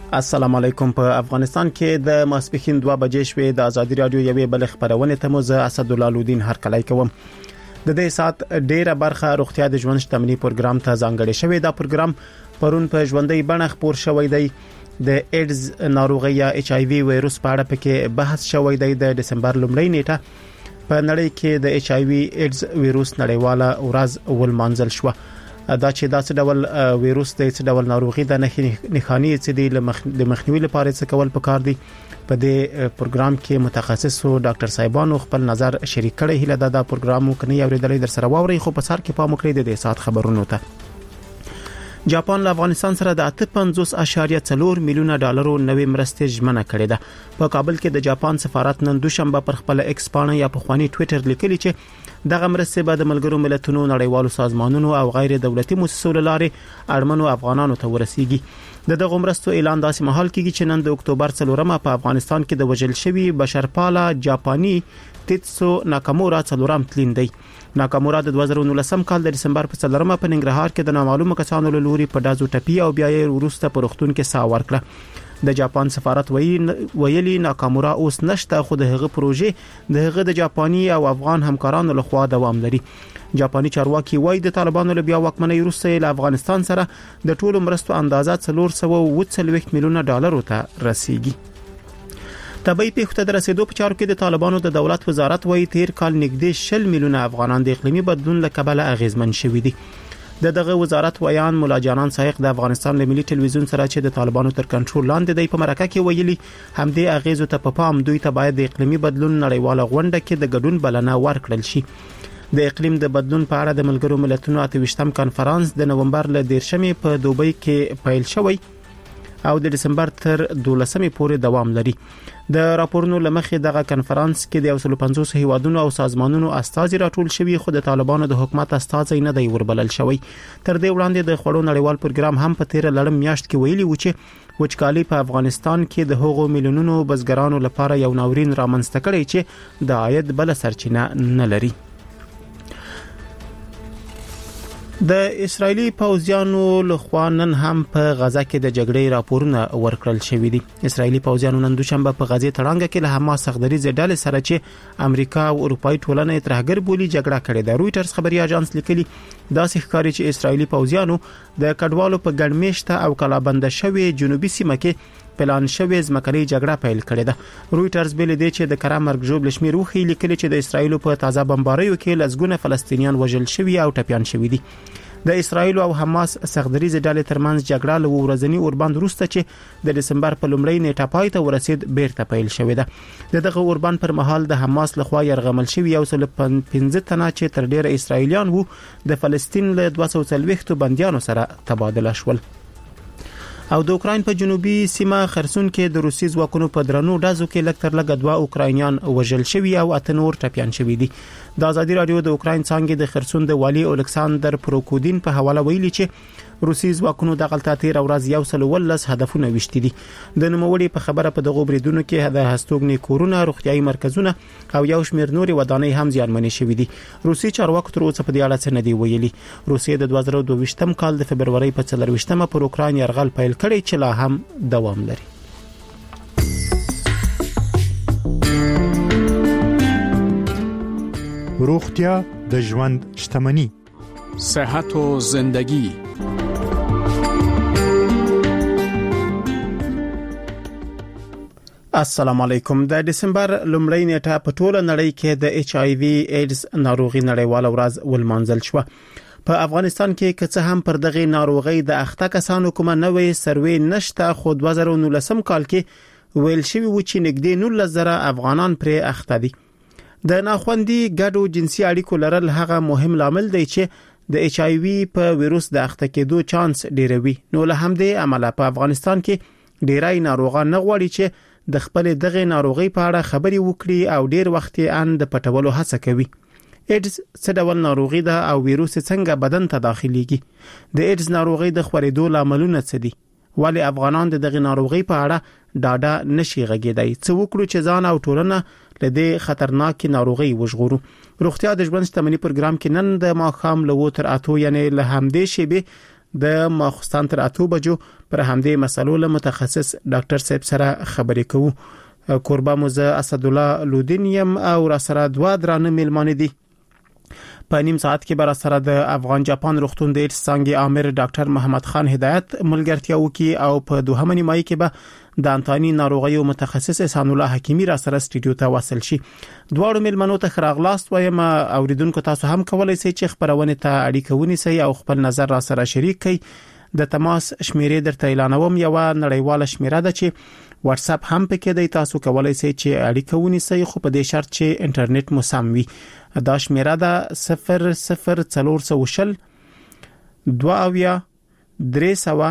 السلام علیکم. په افغانستان کې د ماسپښین 2 بجې شوې د ازادي رادیو یوې بل خبرونه ته مو زه اسدالله لودین هرکلی کوم. د دې سات ډیره برخه روغتیا د ژوند شتمنۍ پروګرام ته ځانګړې شوې. دا پروګرام پرون په ژوندۍ بڼه خبر شوی دی. د ایډز ناروغي یا ایچ آی وی وایروس په اړه پکې بحث شوی دی. د دسمبر لومړۍ نیټه په نړۍ کې د ایچ آی وی ایډز وایروس نړیواله ورځ ولمانځل شو. دا چې داسې ډول وایروس د څه ډول ناروغي د نښانې چې د مخنیوي لپاره څه کول پکار دي. په دې پروګرام کې متخصصو ډاکټر صاحبانو خپل نظر شریک کړي. هله دا پروګرام کني اوریدلې در سره واوري خو په سر کې پام وکړئ د دې سات خبرونو ته. جاپان له افغانستان سره د 8.4 میلیونه ډالرو نوې مرستې ژمنه کړې ده. په کابل کې د جاپان سفارت نن دوشنبه پر خپل ایکس پاڼه یا په خواني ټوئیټر لیکلي چې دغه مرستې به د ملګرو ملتونو نړیوالو سازمانونو او غیر دولتي مؤسسو لارې اړمنو افغانانو ته ورسیږي. دغه مرستو اعلان داسې مهال کېږي چې نن د اکتوبر 4 په افغانستان کې د وژل شوی بشرپاله جاپاني تیتسو ناکامورا څلورم تلین دی. ناکامورا د 2019 کال د دسمبر په 4 په ننګرهار کې د نامعلومه کسانو له لوري په دازو ټپي او بیا یې وروسته په روغتون کې ساه ورکړه. د جاپان سفارت ویلي ناکامورا اوس نشته خو د هغه پروژې د هغه د جاپاني او افغان همکارانو لخوا دوام لري. جاپاني چارواکي وایي د طالبانو له بیا واکمنۍ وروسته له افغانستان سره د ټولو مرستو اندازه 440 میلیونه ډالر ته رسیدي. طبي پیښو ته رسیدو په چارو کې د طالبانو د دولت وزارت وایي تیر کال نږدې 10 میلیونه افغانان د اقلیمي بدلون له کبله اغیزمن شوي دي. دغه وزارت ویان مولا جانان سایق د افغانستان له ملي ټلویزیون سره چې د طالبانو تر کنټرول لاندې دی په مرکه کې ویلي همدې اغیزو ته په پام دوی ته باید د اقلیمي بدلون نړیواله غونډه کې د ګډون بلنه ورکړل شي. د اقلیم د بدلون په اړه د ملګرو ملتونو 28م کانفرنس د نومبر له 10مې په دوبۍ کې پیل شوی او د دسمبر تر 12مې پورې دوام لري. د راپورونو لمخې دغه کانفرنس کې د 150 هیوادونو او سازمانونو استازي راټول شوي خو د طالبانو د حکومت استازي نه دی وربلل شوی. تر دې وړاندې د خړو نړیوال پروګرام هم په 13 لړم میاشت کې ویلي و چې وچکالي په افغانستان کې د هغو میلیونونو بزګرانو لپاره یو ناورین رامنځته کړی چې د عاید بل سرچینه نه لري. د اسرایلی پوځیانو لخوا نن هم په غزا کې د جګړې راپورونه ورکړل شوې دي. اسرایلی پوځیانو نن دوشنبه په غزې تړانګه کې له حماس سخدریزه ډلې سره چې امریکا او اروپאי ټولنه ترهګر بولی جګړه کړې ده. رويټرز خبري اژانس لیکلي داسې ښکاري چې اسرایلی پوځیانو د کډوالو په ګڼمیشته او کلابند شوی جنوبي سیمه کې پلان شوی ځمکنۍ جګړه پیل کړې ده. رويټرز بل دې چې د کرامرګ جوب لشمیر وخی لیکلي چې د اسرایل په تازه بمباریو کې لزګونه فلسطینیان وژل شوی او ټپيان شوی دي. د اسرایل او حماس سخدریزه ډلې ترمنځ جګړه له ورځنی اوربند وروسته چې د دسمبر په لومړۍ نیټه پای ته ورسید بیرته پیل شوې ده. دغه اوربند پر مهال د حماس لخوا يرغمل شوی یو سل 15 تنه چې تر ډیره اسرایلیان وو د فلسطین له 240 بنديانو سره تبادله شول. او د اوکراین په جنوبي سیمه خرسون کې د روسي ځواکونو په درنو ډزو کې لکتر لګ 2 اوکراینیان وژل شوي او 8 نور ټپيان شوي دي. د ازادي رادیو د اوکراین څنګه د خرسون د والی الکساندر پروکودین په حواله ویلي چې روسي ځواکونو د غلطاتیر او راز یو سل ولس هدفونه وشتي دي. د نوموړي په خبره په دغه بریدونو کې د هستوګنی کورونه روغتيایي مرکزونه او یو شمېر نوري ودانۍ هم زیانمنې شوې دي. روسي چارواکو تر اوسه په دې اړه څه نه دی ویلي. روسیه د 2022م کال د فبرवरी په 4مه پر اوکراین يرغل پیل کړی چې لا هم دوام لري. روغتیا د ژوند شتمنی. صحت و زندگی. السلام علیکم. د دسمبر لومړۍ نیټه په ټوله نړۍ کې د ایچ آی وی ایډز ناروغي نړیواله ورځ ولمانځل شو. په افغانستان کې که څه هم پر دغه ناروغي د اخته کسانو کومه نوې سروې نشته خو 2019 کال کې ویل شوی و چې نږدې 19,000 افغانان پرې اخته دي. د ناخوندي ګډو جنسي اړیکو لرل هغه مهم لامل دی چې د ایچ آی وی په وایروس د اخته کېدو چانس ډیروي. نو له همدې عمله په افغانستان کې ډیرای ناروغان نه غواړي چې د خپل دغه ناروغي په اړه خبري وکړي او ډیر وخت یې ان د پټولو هڅه کوي. ایډز څه ډول ناروغي ده او وایروس څنګه بدن ته داخليږي؟ د ایډز ناروغي د خورېدو لاملونه څه دي؟ ولی افغانان دغه ناروغي په اړه ډاډه نشي غږیدای. څه وکړو چې ځان او ټولنه له دې خطرناک ناروغي وژغورو؟ روغتیا د ژوند شتمنۍ پروګرام کې نن د ماخام له 8 یعنی له همدې شیبه د ماخستان تر 8 بجو پر همدې مسلو له متخصص ډاکټر صاحب سره خبرې کوو. قربا موزه اسد الله لودین يم او را سره دوه درانه میلمانه دي. په نیم ساعت کې بر سره د افغان جاپان روغتون د ایډز څنګه امیر ډاکټر محمد خان هدایت ملګرتیا وکي او په دوهمه نیمایي کې به د انتاني ناروغیو متخصص احسان الله حکیمی را سره سټډیو ته وصل شي. دواړو میلمنو ته خراغلاست وایم. اوریدونکو تاسو هم کولای شئ چې خبرونه ته اړیکه ونیسئ او خپل نظر را سره شریک کړئ. د تماس شمیرې درته اعلانوم. یو نړیواله شمیره ده چې واتس اپ هم پکې دی. تاسو کولای شئ چې اړیکه ونیسئ خو په دې شرط چې انټرنیټ مو سم وي. دا شمیره ده 0040 2 300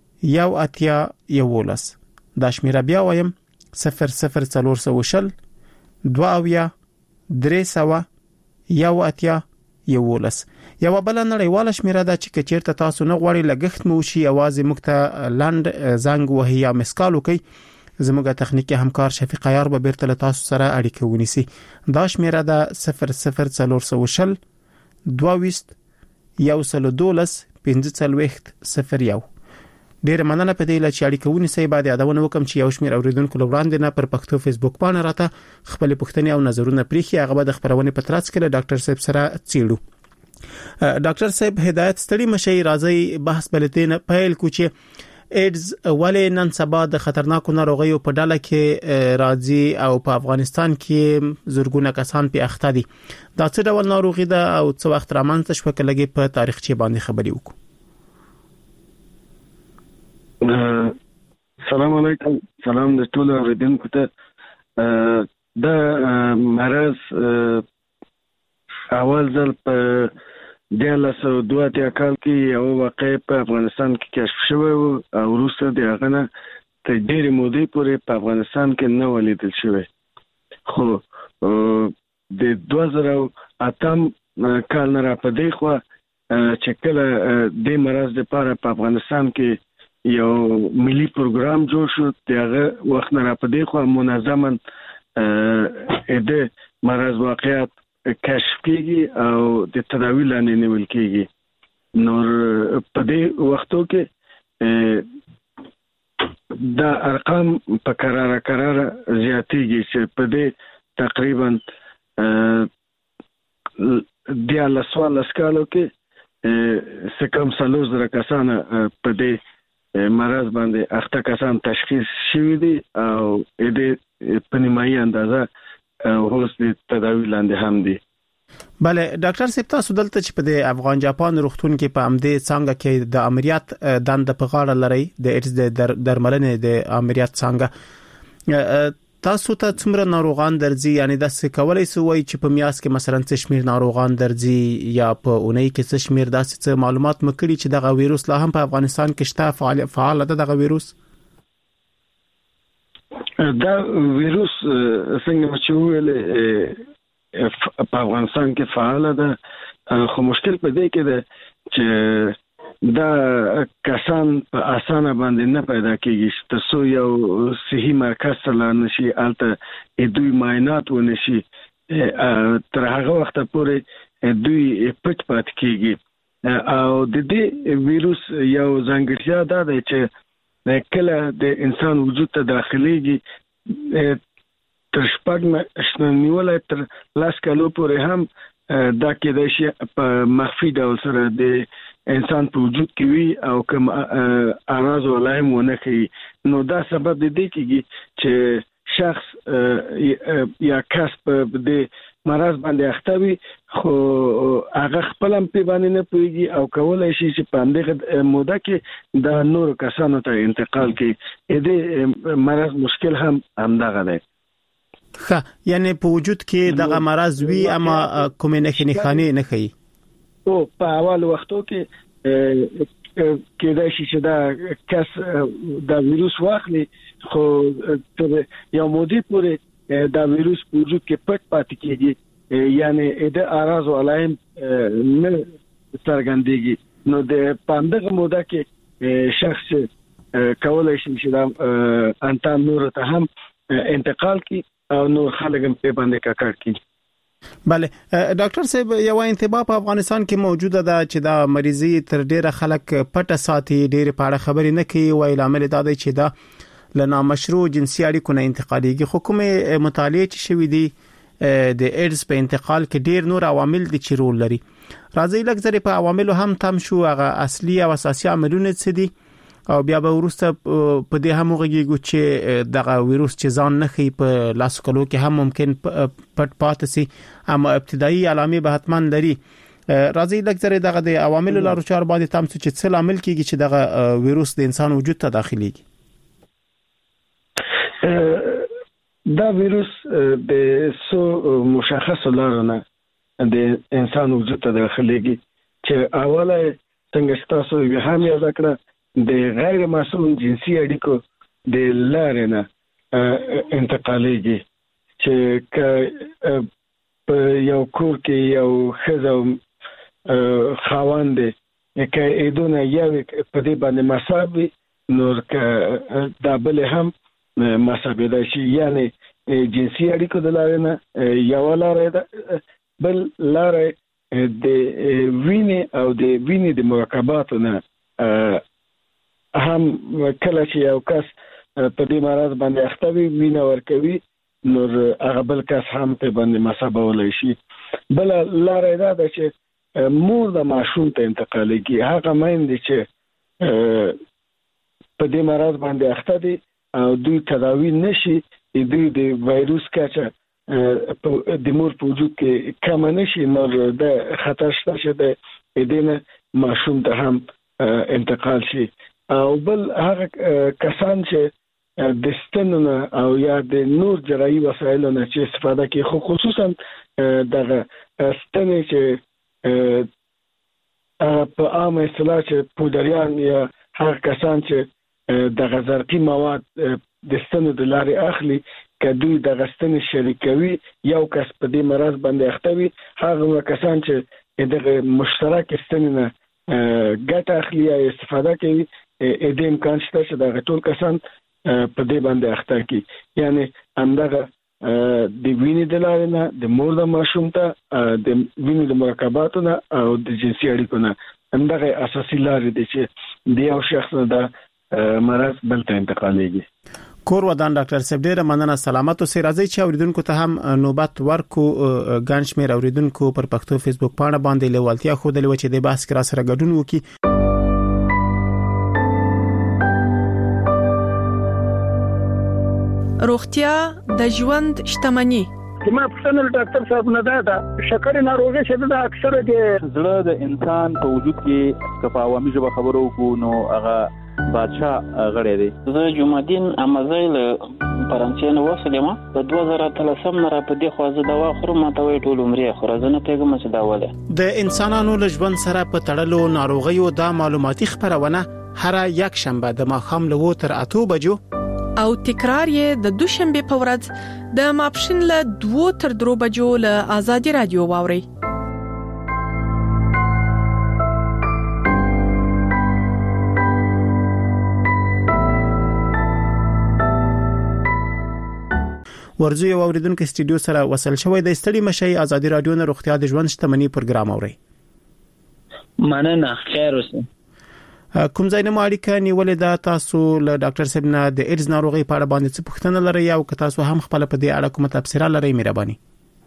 1 دا شمیره بیا وایم 0040 2 300 1 یو بل نړیواله شمیره ده چې کچیرته تاسو نه غواړئ لګښت مو شي اوازې مکته لاند زنګ وهي یا مسکالو کوي زموږه تخنیکی همکار شفیق عیار به بیرته تاسو سره اړیکه ونیسي. دا شمیره ده 0040 22 112 1501. ډیر مننه په دې لچ اړیکه ونیسي. بعد یادونه وکم چې یو شمیر اوریدونکو لوړاندې نه پر پښتو فیسبوک باندې راته خپل پوښتنې او نظرونه پریخي. هغه به د خبرونه په ترڅ کې ډاکټر صاحب سره چیړو. ډاکټر صاحب هدایت ستړي مشي راځي بحث بلتين پیل کو چې ایډز ولې نن سبا د خطرناکو ناروغیو په ډله کې راځي او په افغانستان کې زورګونه کسان په اخته دي. دا څه ډول ناروغي ده او څو وخت رامنځته شوه کلهږي په تاریخچه باندې خبرې وکړو. السلام علیکم. سلام د ټولو اوریدونکو ته. د مرض اول ځل په 2002 کال کې یو واقع په افغانستان کې کشف شوی او وروسته د هغه نه تر ډېرې مودې پورې په افغانستان کې نه ولیدل شوی. خو د 2008 کال نه را پدې خو چې کله د مرض لپاره په افغانستان کې یو ملي پروګرام جوړ شو د هغه وخت نه را پدې خو منظما د مرض واقعیت کشف کیږي او د تداوی لاندې نیول کیږي. نور په دې وختو کې دا ارقام په قرار زیاتېږي چې په دې تقریبا د لسوال اسکالو کې سکم 300 کسان په دې مرض باندې اخته کسان تشخیص شوي دي او د پنیمایي اندازه اوس د تداوی لاندې هم دي. بله ډاکټر صاحب تاسو دلته چې په د افغان جاپان روغتون کې په امدې څنګه کې د امریات دند په غاړه لري د ایډز د درملنې د امریات څنګه تاسو ته څومره ناروغان درځي یعنی د څه کولای سو وای چې په میاس کې مثلا څه شمیر ناروغان درځي یا په اونۍ کې څه شمیر داسې معلومات مکړي چې دغه وایروس لا هم په افغانستان کې شته فعال ده دغه وایروس؟ دا ویروس څنګه چې ویل په افغانستان کې فعال ده خو مشکل په دې کې ده چې دا کسان په اسانه باندې نه پیدا کیږي. تاسو یو صحي مرکز ته لاړ نشي البته دوی معاینات ونشي تر هغه وخت پورې دوی پټ پات کیږي او د دې ویروس یو ځانګړتیا ده چې کله د انسان وجود ته داخليږي تر شپږ نیولای تر لاس کالو پورې هم دا کې د شي په مخفي ډول سره د انسان په وجود کې وي او کوم اراز ولایم ونه کوي. نو دا سبب دی کېږي چې شخص یا کس په د مرض باندې اخته وي خو هغه خپل هم په باندې نه پويږي او کولای شي چې په همدغه موده کې د نور کسانو ته انتقال کړي. د مرض مشکل هم همدغه دی. ښه یعنی په وجود کې دغه مرض وي اما کومه نښانې نه کوي. او په اول وختو کې کېدای شي چې دا کس دا ویروس واخلي خو تر یو مودې پورې دا ویروس په وجود کې پټ پاتې کېږي یعنی د اراز او علایم نه څرګندېږي. نو د پاندغه موده کې شخص کولای شي چې دا انتان نور ته هم انتقال کی او نور خلک هم په باندې کاکړ کی. بله ډاکټر صاحب یو انتباه په افغانستان کې موجوده ده چې دا مریضي تر ډیره خلک پټه ساتي، ډیره پاړه خبرې نه کوي، وایي لامل دا دی چې دا لنا مشروع جنسي اړیکو نه انتقالېږي. خو کومه مطالعه چې شوې دي د ایډز په انتقال کې ډیر نور عوامل دي چې رول لري. راځي لکه زری په عواملو هم تم شو، هغه اصلي او اساسي عاملونه څه دي او بیا به ورسته په دې هم وګورئ چې دغه وایروس چې ځان نه خي په لاسو کلو کې هم ممکن پټ پاتې سي، اما ابتدایي علامې به حتما لري. راځي لکه زری دغه د عواملو لارو چار باندې تم چې څه عامل کیږي چې دغه وایروس د انسان وجود ته داخليږي. دا وایروس د سو مشخص لارونه د انسان وجود ته داخليږي چې اوله څنګه تاسو هم یاد کړئ د غیر مسؤل جنسي اړیکو د لارې نه انتقالېږي چې په یو کور کې یو ښځه خاوند کې ایدونه یو په دې باندې مصابي نور دا بل هم مصابي ده شي، یعنی جنسي اړیکو د لارې نه یو لارې ده، بل لارې د وینې او د وینې د مرکباتو نه هم کله چې یو کس په دې مرض باندې اخته وي وینه ورکوي نور هغه بل کس هم په باندې مصابولای شي. بل لارې دا ده چې مور د ماشوم ته انتقالېږي، هغه میندې چې په دې مرض باندې اخته دي او دوی تداوی نشي، دوی د وایروس کچه د مور په وجود کې کم نشي، نور د خطر شته چې د دې ماشوم ته هم انتقال شي. او بل هغه کسان چې د ستنونه او یا د نور جراحي وسایلو نه چې استفاده کوي، خو خصوصا دغه ستنې چې په عامه اصطلاح چې پودریان یا هغه کسان چې دغه زرقي مواد د ستنو د لارې اخلي، که دوی دغه ستنې شریکوي یو کس په دې مرض باندې اخته وي، هغه کسان چې دغه مشترک ستنې نه ګټه اخلي یا استفاده کوي، د امکان شته چې دغه ټول کسان په دې باندې اخته کی. یعنی همدغه د وینې د لارې نه د مور د ماشوم ته د وینې د مرکباتو نه او د جنسي اړیکو نه همدغه اساسي لارې دي چې د یو شخص نه د مرض بل ته انتقالېږي. کور ودان ډاکټر صاحب ډیره مننه، سلامت اوسئ. راځي چې اوریدونکو ته هم نوبت ورکو. ګڼ شمېر اوریدونکو پر پښتو فیسبوک پاڼه باندې لیوالتیا خوده لوي چې د بحث کرا سره ګډون وکړي. روغتیا د ژوند شتمني. ما پښتنه ډاکټر صاحب نه دا شکر ناروغي چې دا اکثره د زړه د انسان په وجود کې کفاوامي ژبه خبرو کو نو هغه بادشاہ غړې دی. زه جمعدین امازیل فرانسې نو وسلم په 2013 نه را په دې خو زه دوا خورم، ما ته وی ټول عمرې خورم، زه نه پیګم چې دا وله. د انسانانو له ژوند سره په تړلو ناروغیو دا معلوماتي خبرونه هر یک شنبه د ماښام له 8 بجو او تکرار یې د دوشنبه په ورځ د ماپښین له 2 تر 3 بجو له آزادي رادیو واوري. ورځي اوریدونکو استودیو سره وصل شوی د استړي مشي آزادي رادیو نه روغتیا د ژوند شتمنۍ پروګرام اوري. مننه، خیر اوسه. کوم ځای نه اړیکه نیولې ده تاسو له ډاکټر صاحب نه د ایډز ناروغي په اړه باندې څه پوښتنه لرئ او که تاسو هم خپل په دې اړه کومه تبصره لرئ مهرباني.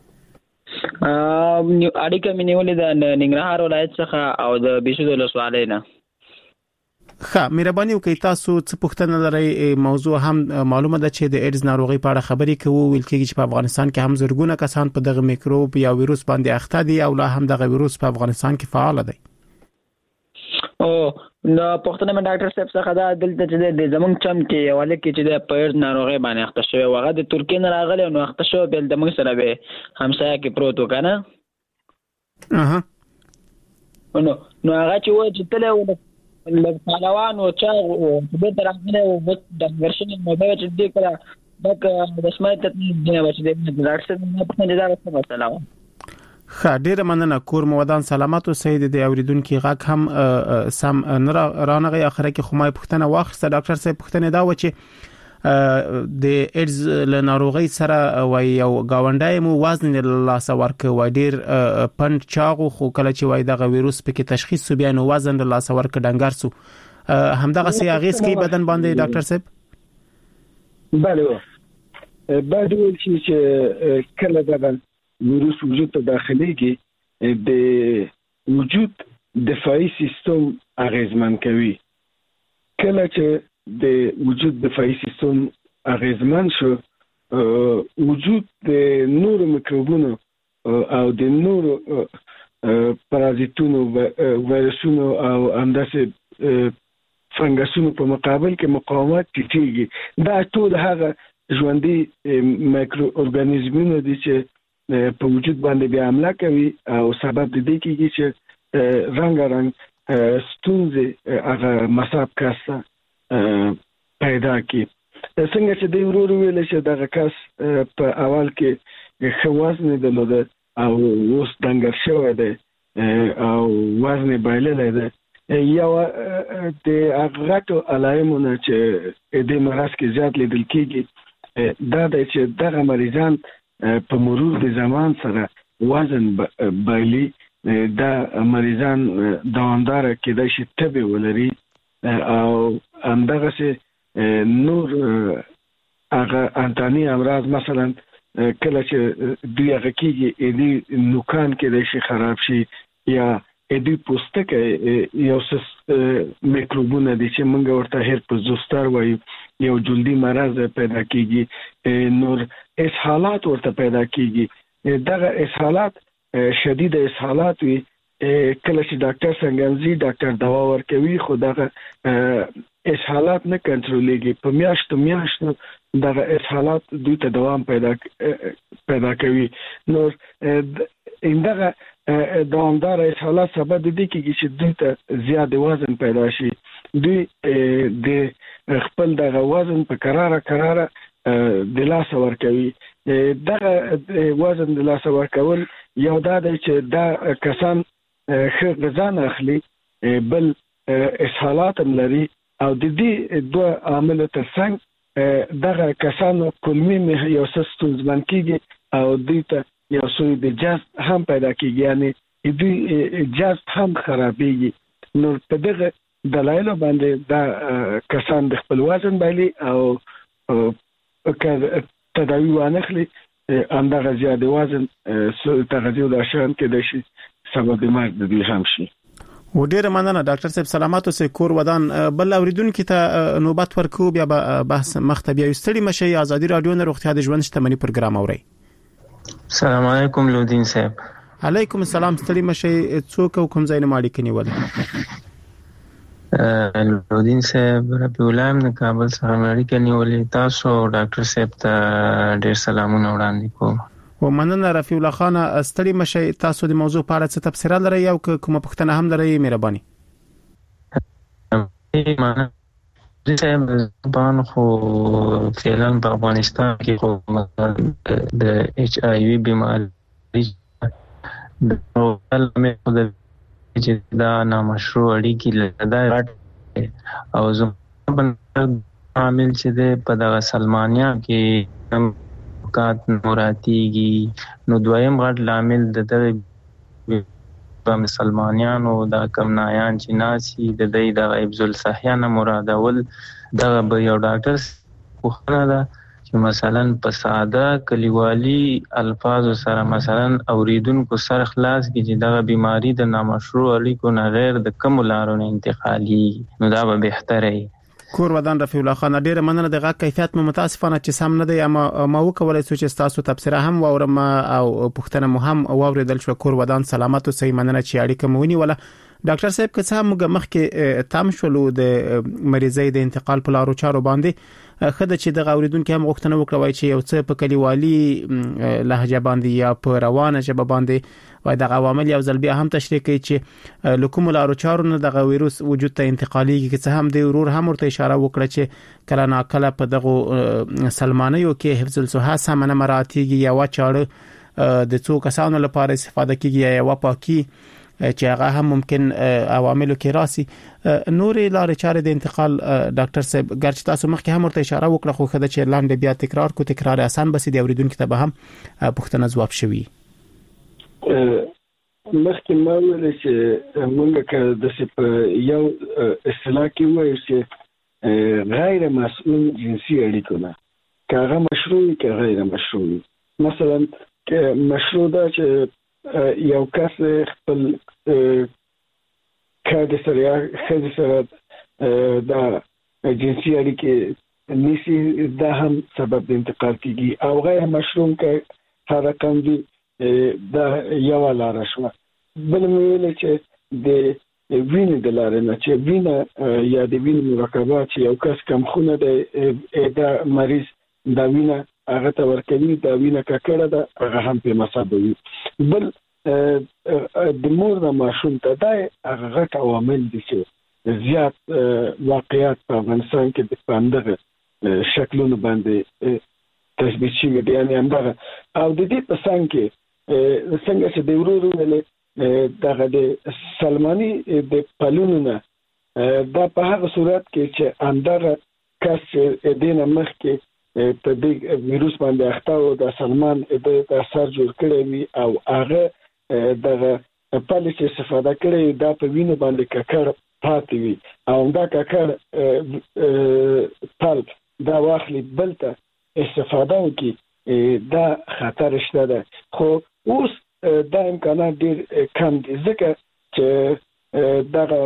اړیکه مې نیولې ده ننګرهار ولایت څخه او د بشو د لسوالۍ نه. ښه، مهرباني وکړئ تاسو څه پوښتنه لرئ. موضوع هم معلومه ده چې د ایډز ناروغي په اړه خبرې کوو، ویل کېږي چې په افغانستان کې هم زرګونه کسان په دغه میکروب یا وایروس باندې اخته دي او لا هم دغه وایروس په افغانستان کې فعال دی. او نو پښتنه مې ډاکټر صاحب څخه دا دلته چې د زمونږ چم کې یواله کې چې د پیر ناروغي باندې اخته شوی وغه د ترکیه نه راغلی نو اخته شو بل د موږ سره به همسایه کې پروت وکنه. اها نو هغه چې و چې تله لپاره او چا به درغله او د ورشن نو به چې دې کړه دک د سمایت ته نه وځي د ډاکټر صاحب نه پښتنه دا څه مسله و. ښه، ډیره مننه. کور مو ودان سلامت اوسئ. د اوریدونکو غږ هم سم نه رانغی اخره کې خو ما پښتنه واخسته ډاکټر صاحب. پښتنه دا و چې د ایډز له ناروغي سره وای یو گاونډای مو وزن له سورک وای ډیر پند چاغو خو کله چې وای دغه وایروس پکې تشخیص سو بیا نو وزن له سورک ډنګر سو همدغه سي اغیز کوي بدن باندې ډاکټر صاحب بله بعد چې کله دغه ویروس وجود ته داخليږي د وجود دفاعي سیستم اغیزمن کوي. کله چې د وجود دفاعي سیستم اغیزمن شو وجود د نورو میکروبونو او د نورو پارازیتونو وایرسونو او همداسې فنګسونو په مقابل کې مقاومت ټیټیږي. دا ټول هغه ژوندي مایکرو ارګانیزمونه دي چې په وجود باندې بیا حمله کوي او سبب د دې کېږي چې رنګ ستونزې هغه مصاب کاسه پیدا کی. څنګه چې د ورور ویل چې دغه کس په اول کې ښه وزن درلوده او اوس ډنګر شوی دی او وزن بایللی دی. یو د هغه علایمونه چې د مرض کې زیات لیدل کېږي دا دی چې دغه مریضان په مرور د زمان سره وزن بایلي. دا مریضان دوامداره کېدای شي تبه ولري او همدغه سي نور هغه انتاني امراض مثلا کله چې دوی هغه کېږي د نوکان کېدای شي خراب شي یا د پوستکي یو څه میکروبونه دي چې موږ ورته هرپس زوستر وایو یو جلدي مرض پیدا کېږي. نور اسهالات ورته پیدا کېږي. دغه اسهالات شدید اسهالات وي. کله چې ډاکټر څنګه ډاکټر دوا ورکوي خو دغه اسهالات نه کنټرولېږي. په میاشتو دغه اسهالات دوی ته دوام پیدا کوي. نور دغه دوامدار اسهالات سبب د دې کېږي چې دوی ته زیات وزن پیدا شي. دوی د خپل دغه وزن په قراره د لاس ورکوي. دغه وزن د لاس ورکول یو دا دی چې دا کسان ښه غذا نه اخلي بل اسهالات هم لري او د دې دوه عاملو ترڅنګ دغه کسانو کولمې یو څه ستونزمن کېږي او دوی ته یو څه د جذب هم پیدا کېږي یعنی دوی جذب هم خرابېږي. نو په دغه دلایلو باندې دا کسان د خپل وزن بایلي او تداوی وانخلي همدغه زیات وزن تغذیه د شان کې د شي سبب د مرګ د دوی هم شي. و ډیره مننه ډاکټر صاحب سلامات اوسئ کور ودان بل اوریدونکو ته نوبت ورکو بیا بحث مختبی استړي مشي ازادي رادیو نه روغتیا د ژوند شتمنۍ پروګرام اوري. السلام علیکم لودین صاحب. علیکم السلام ستړي مشي څوک کوم ځای نه ماړي کني ولې لودین صاحب ربی ولام د کابل څخه مړی کني ولې تاسو ډاکټر صاحب ته ډیر سلامونه وړاندې کوم. و مننه رفیع الله خان ستړي مشي تاسو د موضوع په اړه څه تفسیر لرئ او کومه پوښتنه هم لرئ مهرباني. زبان خو فعلا په افغانستان کې خو د ایچ آی وی بیماری د علماء د چې دا نامشروع اړیکې لدا او زموږ عامل چې د په دغه سلمانیا کې کات نوراتیږي نو دویم غټ لامل د مسلمانانو دا کمنایان چې ناسي د دې د حفظ الصحه نه مراد اول دا به یو ډاکټر خو نه چې مثلا په ساده کلیوالي الفاظ سره مثلا اوریدونکو سره خلاص کی چې دا بیماری د نامشروع اړیکو نه غیر د کوم لارو نه انتقالي نو دا به بهتره وي. کور ودان رفیع الله خان ډیره مننه د غږ کیفیت متاسفانه چې سم نه دی اما ما وکولای چې تاسو تفسیر هم واورم او پښتنه مو هم واوریدل شو. کور ودان سلامت او صحیح مننه چې اړیکه مونی ولا ډاکټر صاحب که څه موږ مخکې تام شولو د مریضۍ د انتقال په لارو چارو باندې خدای چې د اوریدونکو هم غوښتنه وکړي چې یو څه په کلیوالي لهجه باندې یا په روانه ژبه باندې وای د عوامل یو ځل بیا هم تشریح کوي چې لکوم لارو چارو نه د وایروس وجود ته انتقالي کې څه هم د ورور هم ورته اشاره وکړه چې کله ناکله په دغه سلمانیو کې حفظ الصحه سمنه مراتیږي یا چاړه د څو کسانو لپاره استفاده کیږي یا پاکي چې هغه هم ممکن عواملو کې راسي. نورې لارې چارې د انتقال ډاکټر صاحب ګرچې تاسو مخکې هم ورته اشاره وکړه خو خدای چې لاندې بیا تکرار آسان بسي دی اوریدونکو ته به هم پوښتنه ځواب شوي. مخکې ما ویل چې موږ که د یو اصطلاح کې وایو چې غیر مسؤل جنسي اړیکو نه که هغه مشروع که غیر مشروع. مثلا که مشروع ده چې یو کس خپل کار سره یا ښځې سره د جنسي اړیکې نیسي دا هم سبب د انتقال کېږي او غیر مشروع که هر رقم وي دا یوه لاره شوه. بل مې ویل چې د وینې د لارې نه چې وینه یا د وینې مرکبات چې یو کس کمخونه دی دا مریض دا وینه هغه ته ورکوي دا وینه ککړه ده هغه هم په مصابوي. بل د مور د ماشوم ته دا هغه غټ عوامل دي چې زیات واقعیات په افغانستان کې د پاندغه شکلونو باندې تثبیت شوي دي. یعنې همدغه او د دې په څنګ کې څنګه چې د ورورو ویلې دغه د سلماني د پلونو نه دا په هغه صورت کې چې همدغه کس چې دې نه مخکې په دې ویروس باندې اخته او د سلمان د اثر جوړ کړی وي او هغه دغه پل چې استفاده کړی دا په وینو باندې ککړ پاتې وي او دا ککړ پل دا واخلي بل ته استفاده وکړي دا خطر شته ده. خو اوس دا امکانات ډېر کم دي ځکه چې دغه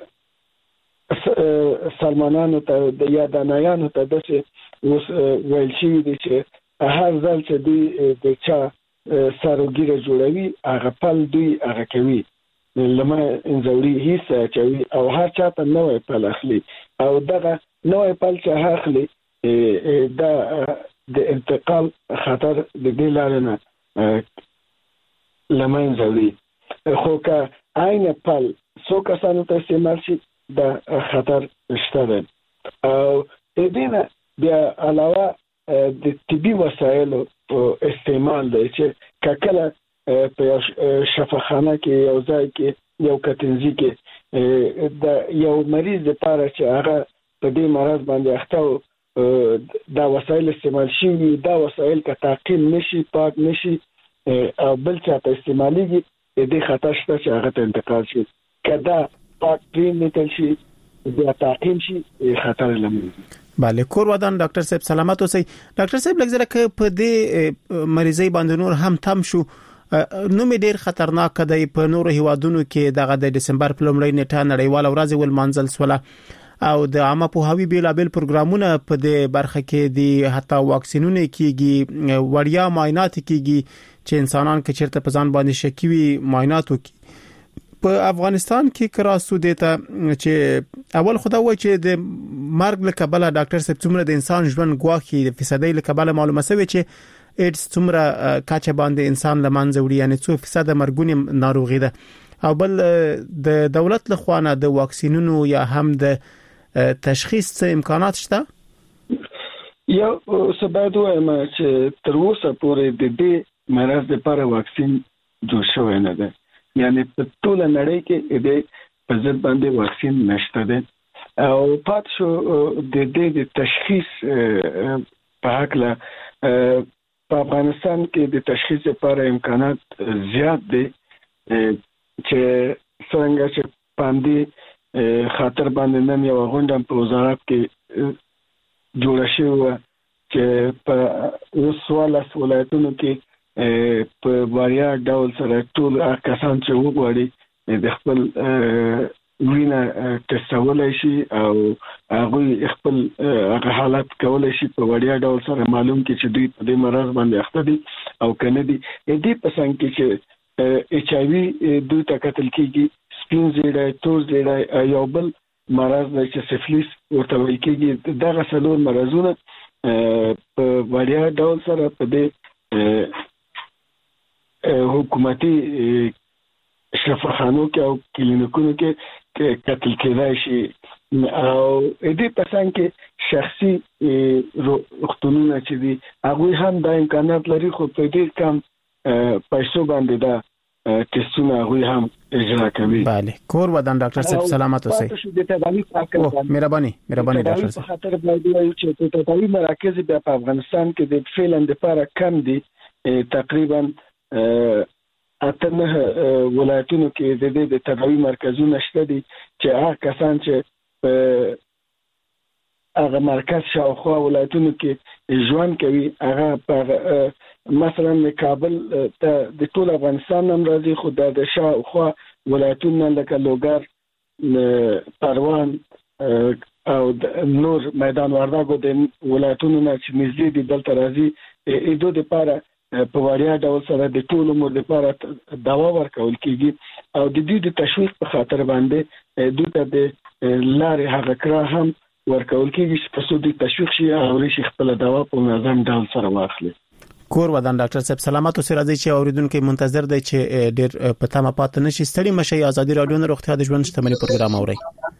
سلمانانو ته د یا دانایانو ته داسې اوس ویل شوي دي چې هر ځل چې دوی د چا سروګیره جوړوي هغه پل دوی هغه کوي لمه انځوري هیڅ اچوي او هر چا ته نوی پل اخلي او دغه نوی پل چې اخلي دا د انتقال خطر د دې لارې نه لمه انځوري. خو که عین پل څو کسانو ته استعمال شي دا خطر شته ده. او د دې نه بیا علاوه د طبي وسایلو استعمال دی چې کله په شفاخانه کې یو ځای کې یو کتنځي کې د یو مریض لپاره چې هغه په دې مرض باندې اخته دا وسایل استعمال شي دا وسایل که تعقیم نشي پاک نشي او بل چاته استعماليږي دې خطر شته چې هغه ته انتقال شي. که دا پاک پرین نیتل شي بیا تعقیم شي خطر لمنځي. بله کور ودان ډاکټر صاحب سلامت اوسئ. ډاکټر صاحب لږ زره که په دې مریضي باندې نور هم تم شو نو مې ډیر خطرناک دی. په نورو هیوادونو کې دغه د دسمبر په لومړۍ نیټه نړیواله ورځ ولمانځل سوله او د عامه پوهاوی بیلابل پروګرامونه په دې برخه کې دي حتی واکسینونه کیږي وړیا معاینات کیږي چې انسانان کې چیرته په ځان باندې شکوي معاینات وکړي. په افغانستان کې کراسو دیتا چې اول خدا وای چې د مرګ له کبله ډاکټر صاحب څومره د انسان ژوند ګواخي د فیصدي له کبله معلومه شوی چې ایډز څومره کاچه باندې انسان لمنځه وړي یعنی 2% مرګونی ناروغي ده او بل د دولت له خوانه د واکسینونو یا هم د تشخیص امکانات شته. یو سبب وایم چې تر اوسه پورې د دې مرض لپاره واکسین جوړ شوی نه ده. یعنی په ټول نړۍ کې د په ضد باندې واکسین نشته ده او پات شو د دې د تشخیص په حقله په افغانستان کې د تشخیص لپاره امکانات زیات دي چې څنګه چې باندې خاطر باندې نن یو غونډه په وزارت کې جوړه شوې چې په وسوالس ولایتونو کې په وړیا ډول سره ټول کسان چې وګوري د خپل وینه تستولای شي او هغه خپل هغه حالت کولای شي په وړیا ډول سره معلوم کړي چې دوی په دې مرض باندې اخته دي او کنه دي. دې په څنګه کې چې ایچ آی وی دوی ته قتل کیږي سپین زیړی تور زیړی یو بل مرض چې سفلیس ورته ویل کیږي دغه څلور مرزونه په وړیا ډول سره په دې حکومتي شفاخانو کې او کلینیکونو کې قتل کېدای شي او دې په څنګه کې شخصي روغتونونه چې دي هغه هم د امکانات لري خو په دې کم پیسو باندې دا ټیسټونه غوي هم اجرا کوي. بله کور ودان ډاکټر صاحب سلامت اوسئ. د تداوی مهرباني ډاکټر صاحب. خاطر باید وایو چې تداوی مراکز په افغانستان کې د فعلا د لپاره کم دي. تقریبا اتنه ولایتونو کې د تداوی مرکزونه شته دي چې هغه کسان چې هغه مرکز شاوخوا ولایتونو کې ژوند کوي هغه مثلا د کابل ته د ټول افغانستان هم راځي، خو د شاوخوا ولایتونو لکه لوګر، پروان او نور میدان وردګو د ولایتونو نه چې نږدې دي دلته راځي. دوی لپاره په وړیا ډول سره د ټول عمر لپاره دوا ورکول کیږي او د دې د تشویق په خاطر باندې دوی ته د لارې هغه کرا هم ورکول کیږي چې تاسو د تشویق شي او ریشي خپل دوا په منظم ډول سره واخلي. کور ودان ډاکټر صاحب سلامت اوسئ. راځي چې اوریدونکو منتظر دی چې ډېر په تمه پات نشي ستړي مشي. ازادي رادیو نه روغتیا د ژوند شتمنۍ پروګرام اوري.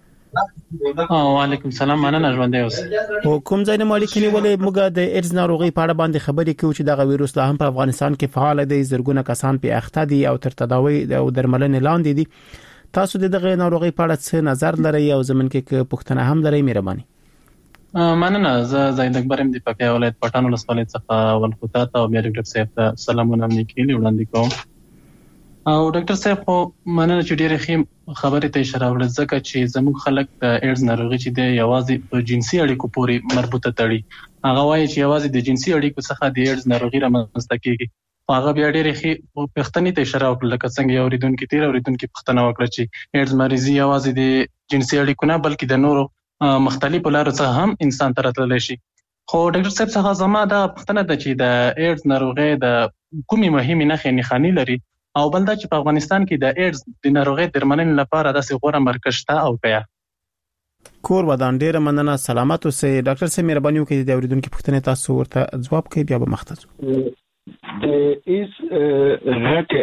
وعلیکم السلام. مننه ژوندې اوسئ. کوم ځای نه مالکني ولې موږ د ایډز ناروغي په اړه باندې خبرې کوو چې دغه وایروس لا هم په افغانستان کې فعال دی. زرګونه کسان په اخته دي او تر تداوی او درملنې لاندې دي. تاسو دغه ناروغي په اړه څه نظر لرئ او زمون کې پوښتنه هم لرئ؟ مهرباني. مننه. زه زید اکبر ام د پکتیا ولایت پټان ولسوالۍ څخه ولخوتا ته او بیا ډاکټر صاحب ته سلامونه نیکیلی وړاندې کوم. او ډاکټر صاحب خو مننه چې ډېرې ښې خبرې ته اشاره وکړه ځکه چې زموږ خلک د ایډز ناروغي چې دی یوازې په جنسي اړیکو پورې مربوطه تړي. هغه وایي چې یوازې د جنسي اړیکو څخه د ایډز ناروغي رامنځته کیږي. هغه بیا ډېرې ښې پوښتنې ته اشاره وکړه لکه څنګه یو اوریدونکي پوښتنه وکړه چې ایډز مریضي یوازې د جنسي اړیکو نه بلکې د نورو مختلفو لارو څخه هم انسان ته راتللی شي. خو ډاکټر صاحب څخه زما دا پوښتنه ده چې د ایډز ناروغي د کومې مهمې نښې لري او بل دا چې په افغانستان کې د ایډز د ناروغي درملنې لپاره داسې غوره مرکز شته او کیا؟ کور ودان ډېر مننه. سلامت اوسئ. ډاکټر صاحب مهرباني وکړئ د اوریدونکو پوښتنې تاسو ورته جواب کړئ بیا به مختصر. د ایس غټه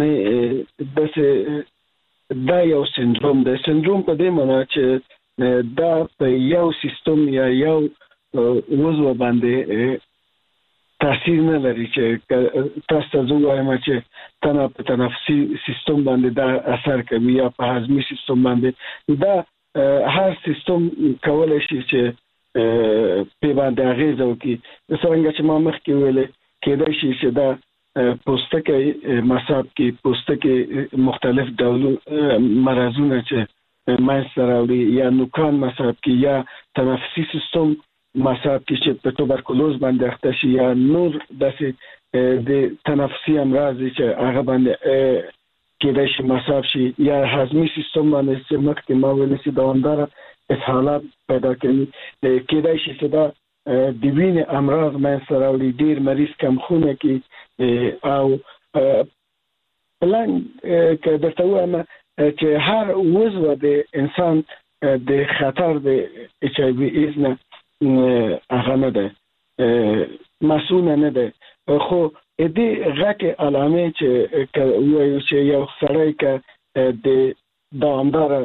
علامه دا یو سندروم ده. سندروم په دې معنی چې دا په یو سیستم یا یو وضو باندې تاثیر نه لري چې تاسو زه وایم چې په تنفسي سیستم باندې دا اثر کوي یا په هضمي سیستم باندې. دا هر سیستم کولای شي چې په باندې اغیزه وکړي. څنګه چې ما مخکې ویل کېدای شي چې دا پوستکی مصاب کې پوستکی مختلف ډول مرزونه چې مایستر راوړي یا نوکان مصاب کې یا تنفسي سیستم مصاب کې چې په توبرکلوز باندې اخته شي یا نور داسې د تنفسي امراض چې هغه باندې کېدای شي مصاب شي یا هضمي سیستم باندې چې مخکې ما ویل چې دوامداره اسهالات پیدا کوي. کېدای شي چې دا د وینې امراض مایستر راوړي. ډېر مریض کم خونه کې او پلان که درته وایم چې هر عضو د انسان د خطر د ایچ آی وی ایز نه هغه نه ده مسئول نه ده. خو دې غټه علامه چې وایي چې یو سړی که د دوامداره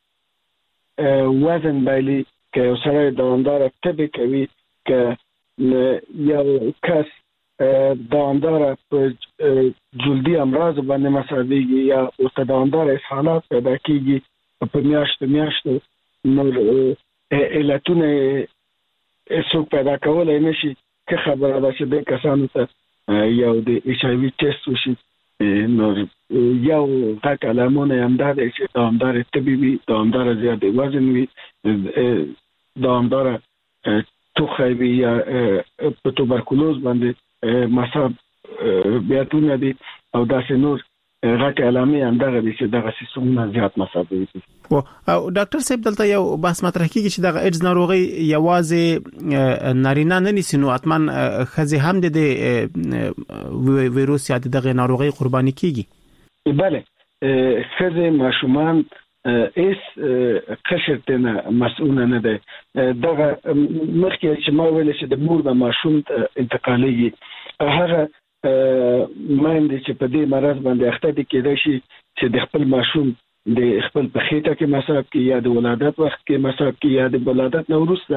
وزن بایلي، که یو سړی دوامداره تبې کوي، که یو کس دوامداره په جلدی امراض باندې مصابېږي یا ورته دوامداره اسهالات پیدا کیږي په میاشتو نور علتونه څوک پیدا کولی نشي، که خبره ده چې د کسانو ته یو د ایچ آی وی ټیسټ وشي. نور یو غټ علامونه یې همدا دی چې دوامداره تبې وي، دوامداره زیات وزن وي، دوامداره ټوخی وي یا په توبرکلوز باندې مصاب بیاتونه دي او داسې نور غټ علامې همدغه دي چې دغه سیستمونه زیات مصاب دي. او ډاکټر صاحب دلته یو بحث مطرح کیږي چې دغه ایډز ناروغي یوازې نارینه نه نیسي، نو حتما ښځې هم د ویروس یا دغه ناروغي قرباني کیږي. بله، ښځې ماشومان ایس قشرته نه مسؤول نه ده. دغه مخکې چې ما ویل چې د مور د ماشوم انتقالېږي، هغه مایندې چې په دې مرض باندې اخته دي کېدای شي چې د خپل ماشوم د خپل په خېټه کې مصاب کې یا د ولادت وخت کې مصاب کې یا د ولادت نه وروسته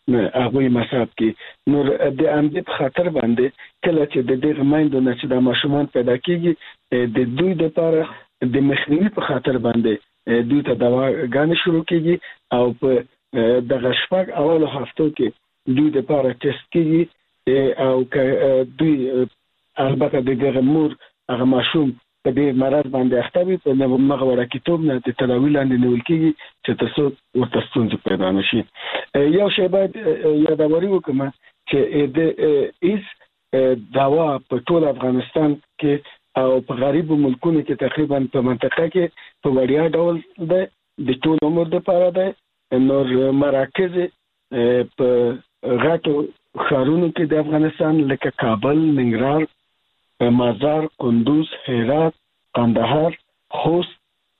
هغه مصاب کې نور د امدې په خاطر باندې کله چې د دې غمایندو نه چې د ماشومان پیدا کیږي د دوی لپاره د مخنیوي په خاطر باندې دوی ته دواګانې شروع کیږي او په د شپږ اولو هفتو کې دوی لپاره ټیسټ کیږي او دوی البته د دغه مور هغه ماشوم په دې مرض باندې اخته وي په مغه وړاکیتوب نه د تداوی لاندې نیول کیږي چې تاسو ورته ستونزې پیدا نشي یو شی باید یادوري وکړم چې د ایس دوا په ټول افغانستان کې او په غریب ملکونو کې تقریبا په منطقه کې په وړیا ډول د ټول عمر لپاره ده نور مراکز په غټو ښارونو کې د افغانستان لکه کابل، ننګرهار، مزار، کندوز، هرات، قندهار، خوست،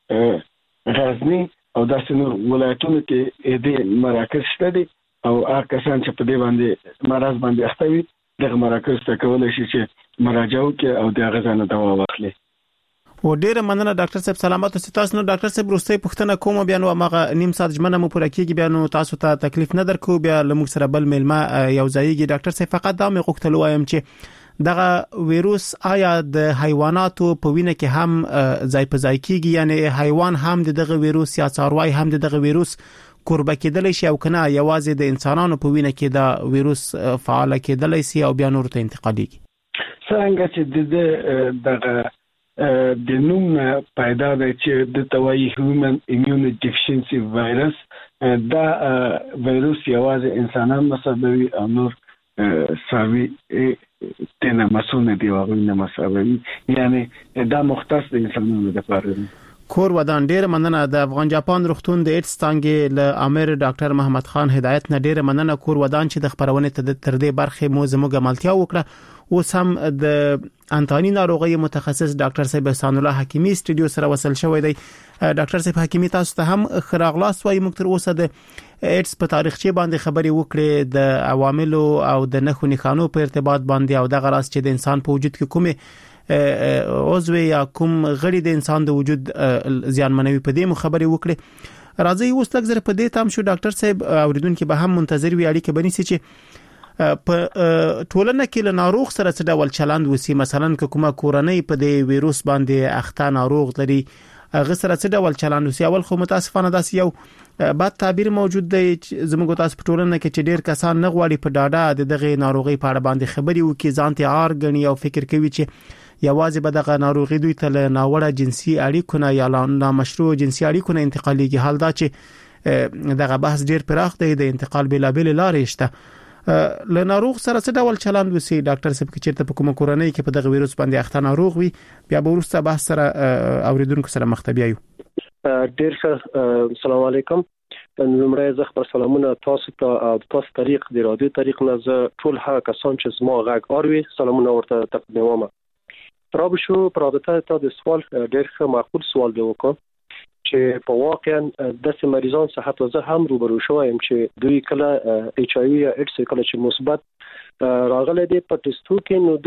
غزنی او داسې نور ولایتونو کې د مراکز شته دي او هغه کسان چې په دې باندې مرض باندې اخته وي دغه مراکز ته کولای شي چې مراجعه وکړي او د هغه ځای دوا واخلي. و ډیره مننه ډاکټر صاحب، سلامات اوسئ. تاسو نو ډاکټر صاحب وروستۍ پوښتنه کوم بیا نو ماغه نیم ساعت ژمنه مو پوره کیږي بیا نو تاسو ته تکلیف نه درکو بیا لموږ سره بل میلمه یو ځایږي. ډاکټر صاحب فقط دا مې غوښتل وایم چې دغه ویروس آیا د حیواناتو په وینه کې هم ځای په ځای کیږي، یعنی حیوان هم دغه ویروس یا څاروي هم دغه ویروس کوربه کېدلی شي او کنه یوازې د انسانانو په وینه کې دا ویروس فعال کېدلی شي او بیا نور ته انتقالېږي؟ څنګه چې دغه د نوم پیدا دی چې د توای هیومن ایمیون ډیفیشنسي وایرس، دا ویروس یوازې انسانان مسببوي او نور ساوي تنه مسونه دی واغوي نه مسببوي، یعنی دا مختص د انسانانو لپاره دی. کور ودان ډیره مننه. د افغان جاپان روغتون د ایډز څنګه له امیر ډاکټر محمد خان هدایت نه ډیره مننه. کور ودان چې د خبرونه تر دې برخه مو زموږه ملتیا وکړه. اوس هم د انتانی ناروغي متخصص ډاکټر صاحب احسان الله حکیمی استودیو سره وصل شوی دی. ډاکټر صاحب حکیمی تاسو ته هم خراغلاس وای موږ تر اوسه د ایډز په تاریخچه باندې خبرې وکړې، د عواملو او د نښو نښانو په ارتباط باندې او د غراس چې د انسان په وجود کې کومه عضو یا کوم غړي د انسان د وجود زیانمنوي په دې خبرې وکړې. راځي اوس لږ زر په دې تام شو ډاکټر صاحب اوریدونکو به هم منتظر وي اړیکه بنسي چې په ټولنه کې له ناروغ سره څه ډول چلند وسی، مثلا کومه کورنۍ په دې ویروس باندې اخته ناروغ لري هغه سره څه ډول چلند وسی. اول خو متاسفانه داس یو بعد تعبیر موجود دی زموږ تاسو په ټولنه کې چې ډیر کسان نه غواړي په ډاډه دغه ناروغي په اړه باندې خبري وکړي، ځان ته عار غني او فکر کوي چې یوازې به دغه ناروغي دوی ته ناوړه جنسي اړیکونه یا نامشروع جنسي اړیکونه انتقالېږي. حال دا چې دغه بحث ډیر پراخ دی، د انتقال بلابل لارې شته. له ناروغ سره څه ډول چلند وسی ډاکټر صاحب چې چیرته په کومه کورنۍ کې په دغه ویروس باندې اخته ناروغ وي بیا به ورسته بحث سره اوریدونکو سره مخاطب یو. ډیر ښه، السلام علیکم. لومړی زه خبر سلامونه تاسو ته او تاسو طریق د رادیو طریق نه زه ټول هغه کسان چې زما غږ اوري سلامونه ورته تقدیموم. رابشو پرادته ته د سوال ډیر ښه معقول سوال دی وکړ چې په واقعا د مریضان صحت وزه هم روبرو شوم چې دوی کله ایچ آی وی یا ایډز کله چې مثبت راغله دي په ټیسټو کې نو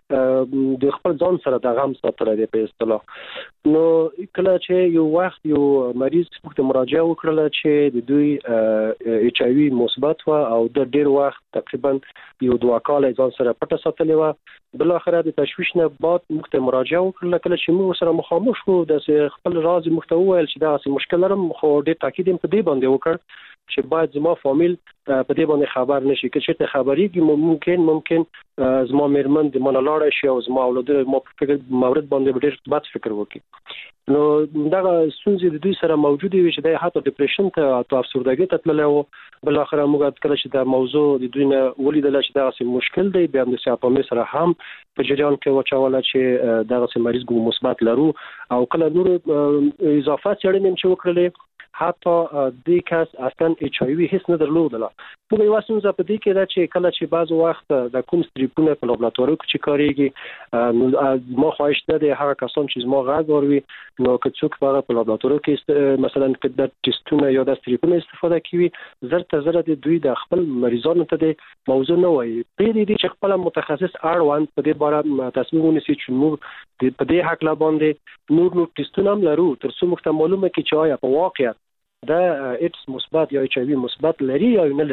دوی د خپل ځان سره د غم ساتل دي په اصطلاح. نو کله چې یو وخت یو مریض په مراجعه وکړه چې د دوی ایچ آی وی مثبت و او د ډیر وخت تقریبا یو 2 کال ځان سره پټه ساتلې و، بل اخر د تشویش نه بعد موږ مراجعه وکړه. کله چې موږ سره مخامخ شو د خپل راز محتوی چې دا مشکل لرم خو ډیر تاکید په دې باندې وکړ چې باید زما فامیل په دې باندې خبر نشي، که چې ته خبريږي ممکن زما میرمن د منلاړ شي او زما اولاد ما په فکر مورد باندې ډیر بد فکر وکړي. نو دا ستونزې د دوی سره موجوده وي چې د حتی ډیپریشن ته او افسردګۍ ته تللی و. بل اخر موږ کله چې دا موضوع د دوی نه ولیدل چې دا څه مشکل دی بیا د سیاپامې سره هم په جریان کې وچاوله چې دا څه مریض ګو مثبت لرو او کله نور اضافه چړنې چې وکړلې حتی د کس اصلا ایچ آی وی هیڅ نه درلودله. موږ یو څه په دې کې دا چې کله چې بعض وخت د کوم ستریپونه په لابراتوار کې چې کاریږي نو ما خواهش ده د هغه کسان چې ما غږ اوروي نو که څوک په لابراتوار کې مثلا کې د ټیسټونه یا د ستریپونه استفاده کوي زر تر زر د دوی د خپل مریضانو ته د موضوع نه وایي په دې چې خپل متخصص اړوند په دې باره تصمیم ونیسي چې موږ په دې حق لا باندې نور ټیسټونه هم لرو تر څو موږ ته معلومه کړي چې آیا په واقعیت دا ایډز مثبت یا ایچ آی وی مثبت لري یا نه لري.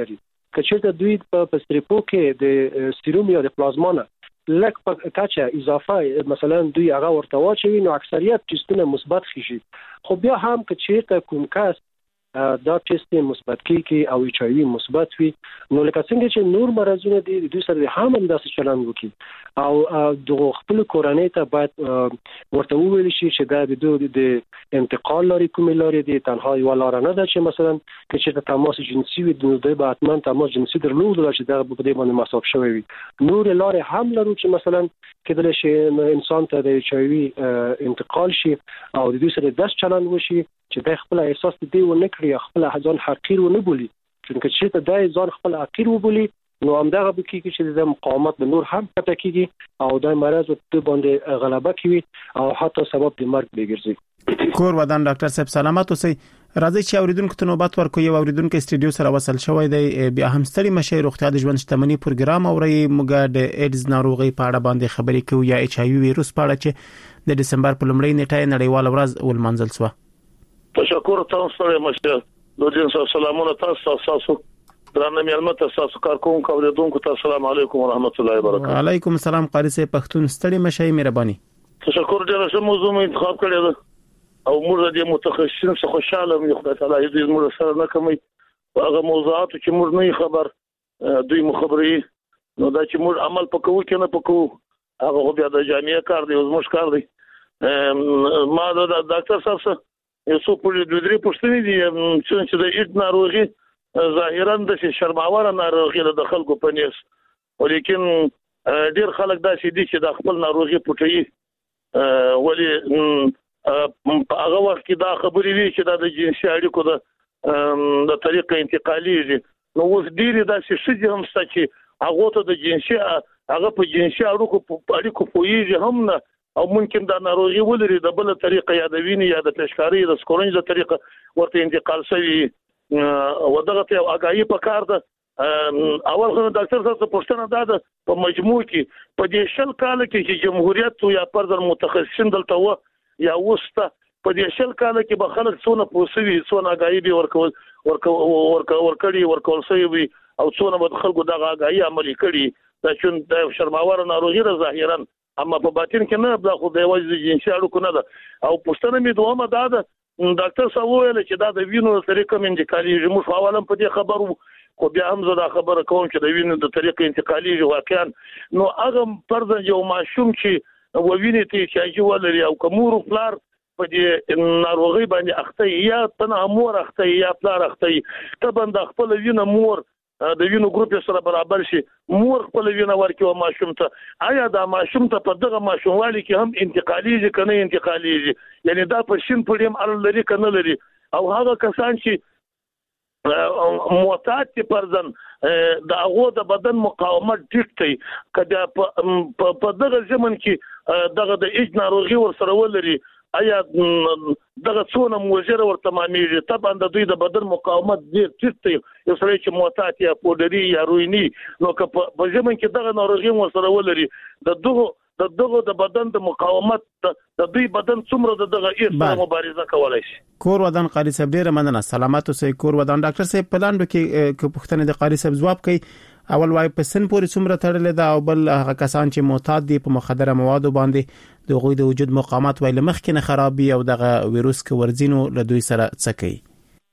کچې دوی په ستریپو کې د سیروم یا د پلازما لک په کچه اضافه مثلا دوی هغه ورته واچوي نو اکثریت ټیسټونه مثبت شي. خو بیا هم کچې کوم کس دا ټیسټ مثبت کی او ایچ آی وی مثبت وي نو لکه څنګه چې نور مرزونه دي دوی سره هم داسې چلند وکړي او د خپل کورنۍ ته باید ورته وویل شي چې دا د دوی د انتقال لري کومې لري دي تنها یو لار نه ده چې مثلا چې تماس جنسي وي د باطمن تماس جنسي درلود چې دا په دې باندې مصاب شوی وي. نور لارې هم لرو چې مثلا کېدل شي انسان ته د ایچ آی وی انتقال شي او د دوی سره داس چلند وشي چې د خپل احساس دی و نه کړی خپل ځان حقیر و نه بولی چې چې دا ځان خپل حقیر و بولی نو همدغه به کېږي چې د مقاومت به نور هم کته کېږي او د مرض په باندې غلبه کوي او حتی سبب د مرګ بګرځي. کور ودان ډاکټر صاحب سلامات اوسئ. راځي چې اوریدونکو ته نوبت ورکو. یو اوریدونکو استډیو سره وصل شوی دی. بیا هم ستړي مشه روغتیا د ژوند شتمنۍ پروګرام اوري موږ د ایډز ناروغي په اړه باندې خبرې کوو یا ایچ آی وی وایروس په اړه چې د دسمبر په لومړۍ نیټه نړیواله ورځ ولمانځل شوه. تشکر تاسو ته مشه د جنس سلامونه تاسو درنه مېلمه تاسو کارکونکو اوریدونکو ته السلام علیکم ورحمت الله وبرکاته. وعلیکم السلام قاری صاحب پښتون ستړي مشه مهرباني. تشکر ډېر ښه موضوع مې انتخاب کړی ده او موږ د متخصصین څخه خوشاله یو خدای تعالی دې موږ سره نه کوي هغه موضوعات چې موږ نه خبر دوی مخبري نو دا چې موږ عمل پکوو کې نه پکوو هغه بیا د جامعې کار دی او زموږ کار دی. ما د ډاکټر صاحب یو څو په دوه درې پوښتنې دي چې د ایډ ناروغي ظاهرا د شرماور ناروغي د خلکو په نیس ولیکن ډیر خلک دا چې دي چې د خپل ناروغي پټي ولی هغه وخت کې دا خبرې وی چې د جنسي اړیکو د طریقه انتقالي نو اوس ډیر دا چې هم ست چې هغه ته د جنسي هغه په جنسي اړیکو پویږي هم نه او ممکن دا ناروغي ولري د بل طریقه یا د وینې یا د تشخیص د سکرینج د طریقه ورته انتقال شوی او دغه ته اگاهی په کار ده. اول خو ډاکټر صاحب پوښتنه ده په مجموع کې په دې شل کال کې چې جمهوریت یا پر متخصصین دلته و یا وسته په دې شل کال کې به خلک څونه پوسوي څونه اگاهی به ورکول شوی او څونه به خلکو دغه اگاهی عملي کړي دا چې د شرماور ناروغي ظاهرا اما په باطن کې نه دا خو د وجه جنسي اړیکو نه ده. او پښتنه مې دومره ده ډاکټر صاحب ویل چې دا د وینو طریقه انتقالي موږ حواله په دې خبرو خو بیا هم زه دا خبره کوم چې د وینو د طریقه انتقالي واقعا نو هغه فرض یو ماشوم چې وویني ته چې ولري او کومور فلار په دې ناروغي باندې اخته یا تنه مور اخته یا فلار اخته ته بند خپل وینه مور د وینو ګروپ سره برابر شي مور خپل وینه ورکوي ماشوم ته آیا دا ماشوم ته په دغه ماشوموالي کې هم انتقالي کنه انتقالي یعنی دا په شین پړیم ار لري کنه لري او هغه کسان چې معتاد پرځن د هغه د بدن مقاومت ټیټي کله په دغه ځمن کې دغه د ایج ناروغي ور سره ولري آیا دغه څونه موجره ورته معنی طبعا د دوی د بدن مقاومت ډیر ټیټ یو سره چې معتاد یا پودري یا رویني نو که په ځمن کې دغه ناروغي ور سره ولري د بدن د مقاومت د دوی بدن څومره دغه ایسته مبارزه کولای شي. کور ودان قاری صاحب ډیر مننه سلامات اوسئ. کور ودان ډاکټر صاحب پلاندو کې پښتنه د قاری صاحب جواب کوي اول وای په سن پورې څومره تړلې ده او بل هغه کسان چې معتاد دي په مخدره موادو باندې د غوي د وجود مقاومت ویل مخکې نه خرابي او دغه وایروس کې ورزینو له دوی سره څه کوي.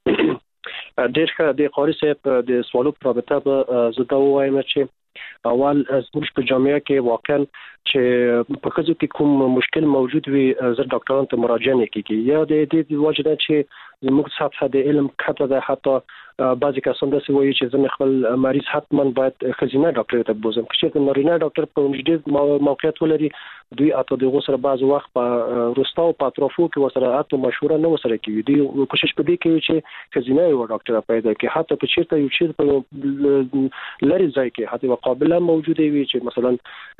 ډېر ښه د قاری صاحب د سوالو په رابطه به زه وایم چې اول زموږ په جامعه کې واقعا چې په خځو کې کوم مشکل موجود وي زه ډاکټرانو ته مراجعه نه کیږي یا د دې وجه ده چې زموږ سطح د علم کته ده حتی بعضی کسان داسې وایي چې زه خپل مریض حتما باید خزینه ډاکټر ته بوزم چې نارینه ډاکټر په نږدې موقعیت ولري دوی اته دغه سره بعض وخت په روستا او پاتروفو کې وسره اته مشوره نه وسره کوي دوی کوشش کوي چې خزینه یو ډاکټر پیدا کړي حتی په چیرته یو چیر په لری ځای کې حتی مقابله موجوده وي چې مثلا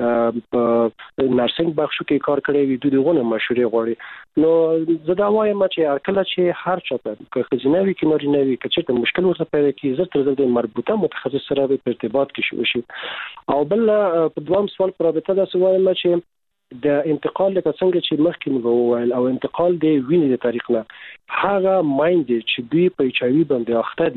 نرسنګ بخشو کې کار کوي دوی دغه مشورې غواړي نو زه دا وایم چې کله چې هر چا په خزینه وي کې نارینه وي چې مشکل ورته پیدا کیږي زه تر دې مربوطه متخصص سره په ارتباط کې شي او بل په دوام سوال پر رابطه دا سوال چې د انتقال لکه څنګه چې مخکې موږ وویل او انتقال د وینې د طریق نه هغه مایند چې دوی په ایچ آی وی باندې اخته دي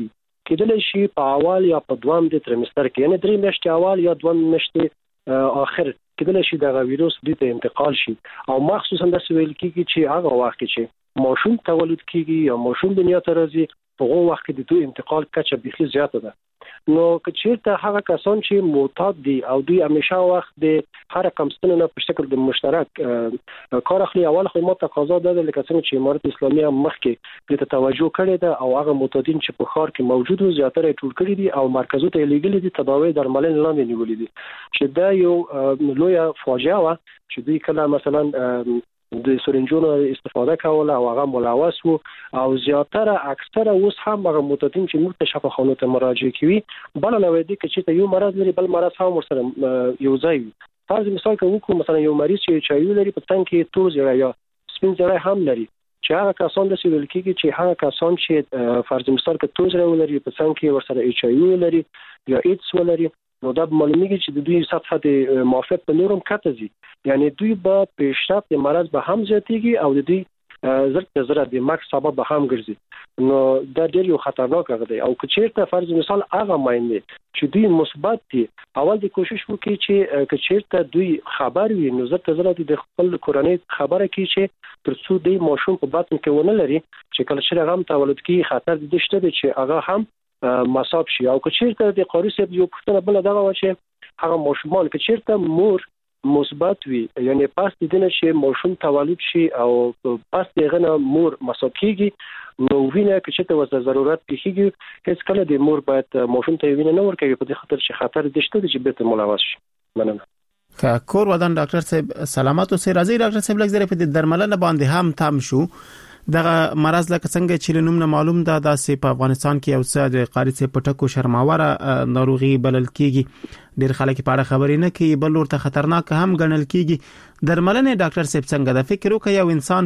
کېدل شي په اول یا په دویم د تریمستر کې، یعنی 3 میاشتې اول یا 2 میاشتې اخر کېدل شي د ویروس د انتقال شي. او مخصوصا د ویل کېږي چې هغه وخت چې ماشوم تولد کیږي یا ماشوم دنیا ته راځي په هغه وخت کې د دوی انتقال کچه بيخي زیاته ده. نو که چیرته هغه کسان چې معتاد دي او دوی همیشه وخت د هر کمستنه په شکل د مشترک کار اخلي، اول خو مو تقاضا ده لکه څنګه چې امارت اسلامي هم مخکې د توجه کړې ده او هغه معتادین چې په خار کې موجود وو زیاتره ټول کړی دي او مرکزو ته لېږلي دي، تداوی درملنه لاندې نیولې دي، چې دا یو لویه فاجعه و چې دوی کله مثلا د سرنجونو استفاده کوله او هغه ملوث وو او زیاتره اکثره اوس هم هغه معتادین چې موږ ته شفاخانو ته مراجعه کوي بل نه وایي چې یو مرض لري بل مرض هم ورسره یو ځای وي. فرض مثال کوو مثلا یو مریض چې چایو لري په تن کې تور زړه یا سپین زړه هم لري، چې هغه کسان د سیول کېږي چې هغه کسان چې فرض مثال کې تور زړه ولري په تن کې ورسره ایچ آی وی لري یا ایډز ولري، نو دا معلومیږي چې د دوی سطح د موافقت په نورم کتزي، یعنی دوی به پیشرفت مرض به هم زیاتېږي او د دوی زړه د مرګ سبب به هم ګرځي. نو دا ډېر یو خطرناک دی. او که چیرته فرض مثال هغه ماینه چې دوی مثبت دي، اول د کوشش وکړي چې که چیرته دوی خبر وي نو زړه د خپل کورنۍ خبره کوي چې ترڅو د ماشوم په باطن کې ونه لري چې کله چې هغه تولد کوي خطر د شته چې هغه هم مصاب شي. او که چیرته د قاری صاحب یو پوښتنه بل دغه و چې هغه ماشومان که چیرته مور مثبت وي، یعنی پس د دې چې ماشوم تولد شي او پس دغه نه مور مصاب کیږي، نو وینه که چېرته وسه ضرورت پیږي هیڅ کله د مور باید ماشوم ته وینه نه ورکوي په دې خاطر چې خطر د شته چې بیرته ملوث شي. مننه. که کور ودان ډاکټر صاحب سلامات اوسئ. راځي ډاکټر صاحب لږ زره په درملنه باندې هم تام شو. دغه مرض لکه څنګه چې نوم نه معلوم ده داسې په افغانستان کې یو څه د قاری څخه پټکو شرماوره ناروغي بلل کیږي، ډیر خلک په اړه خبرې نه کوي، بل ورته خطرناک هم ګڼل کیږي. درملنه ډاکټر صاحب څنګه د فکر وکړي یو انسان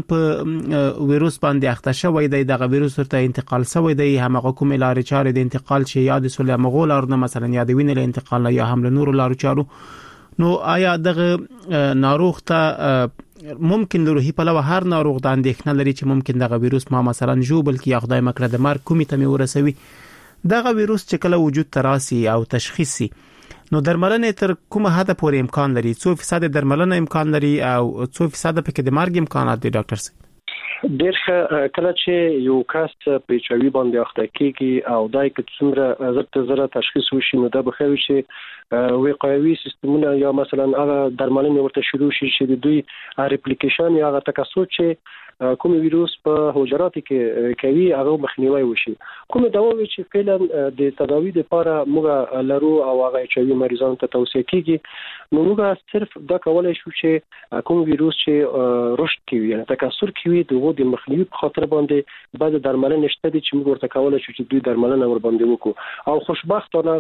په ویروس باندې اخته شوی دی، دغه ویروس ورته انتقال شوی دی، همغه کوم لارې چارې د انتقال شي یاد سول مغول ارنه مثلا یا د وینې له انتقال یا هم له نورو لارو چارو، نو آیا دغه ناروغ ته ممکن روحي په لور هر ناروغ د اندېښنه لري چې ممکن دغه ویروس ما مثلا جوبل کې یا خدای مکړه د مرګ کومې ته ورسوي، دغه ویروس چې کله وجود تراسي او تشخیص سي نو درملنه تر کومه حد پورې امکان لري؟ 100% درملنه امکان لري او 100% پکې د مرګ امکانات دي ډاکټر صاحب؟ ډېر کله چې یو کس په ایچ آی وی باندې اخته کیږي او دای که څومره زره تشخیص وشي نو دا به خوي چې وقایوي سیستمونه یا مثلا هغه درملنه ورته شروع شي چې د دوی ریپلیکیشن یا هغه تکثر چې کوم ویروس په حجرات کې کوي هغه مخنیوي وشي. کوم دواوی چې فعلا د تداوی لپاره موږ لرو او هغه ایچ آی وی مریضانو ته توصیه کیږي، نو موږ صرف دا کولای شو چې کوم ویروس چې رشد کوي یا تکثر کوي دغه د مخنیوي په خاطر باندې بعض درملنه شته چې موږ ورته کولای شو چې دوی درملنه ور باندې وکړو. او خوشبختانه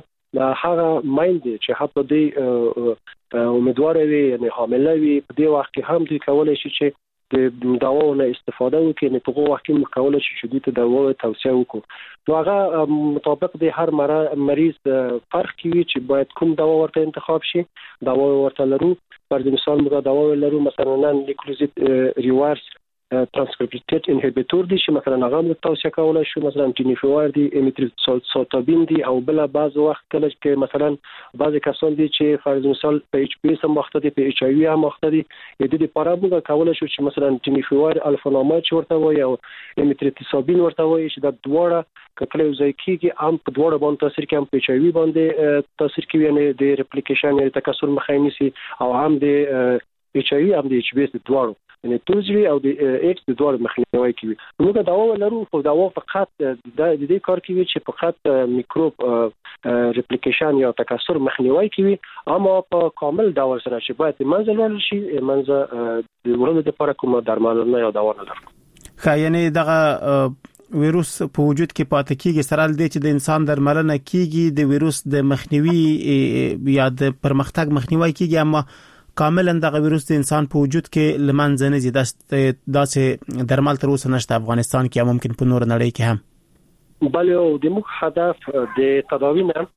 هغه مایند چې حتی د امیدوار وي یعنی حامله وي په دې وخت کې هم دوی کولای شي چې د دواونو استفاده وکړي، نه په وخت کې مکولای شي چې د دواو توصیه وکړو. نو هغه مطابق د هر مریض فرق کوي چې باید کوم دوا ورته انتخاب شي. دوا ورته لرو پر مثال موږ دوا لرو مثلا نن لیکلوزید ریورس ترانسکریپټیټ انهبیټور دي چې مثلا هغه موږ توصیه کولای شو، مثلا ټینیفوار دي، امیتریپسوتابین دي، او بل بعض وخت کله چې مثلا بعض کسان دي چې فرض مثال په ایچ پی اس هم وخت دي په ایچ آی وی هم وخت دي، د دې لپاره موږ کولای شو چې مثلا ټینیفوار الفانامایډ ورته وایي او امیتریپسوتابین ورته وایي چې د دواړه کله یو ځای کېږي هم په دواړه باندې تاثیر کوي، هم په ایچ آی وی باندې تاثیر کوي، یعنی د ریپلیکیشن یا تکثر مخه نیسي، او هم د ایچ آی وی هم د ایچ بی اس دواړو یعنی توزوی او د ایکس د دوه مخنیوي کوي. موږ دوا لرو خو دوا فقط د دې کار کوي چې فقط میکروب ریپلیکیشن یا تکثر مخنیوي کوي، اما په کامل ډول سره چې باید منځل شي منځ د ورته لپاره کومه درملنه یا دوا نه لرو. خا یعنی دغه ویروس په وجود کې پاتې کیږي سره د دې چې د انسان درملنه کیږي د ویروس د مخنیوي یا د پرمختګ مخنیوي کیږي، اما کاملا دغه ویروس د انسان په وجود کې لمنځه نه زی داسې درمل تر اوسه نشته افغانستان کې، ممکن په نور نړۍ کې هم. بله او د موږ هدف د تداوی نه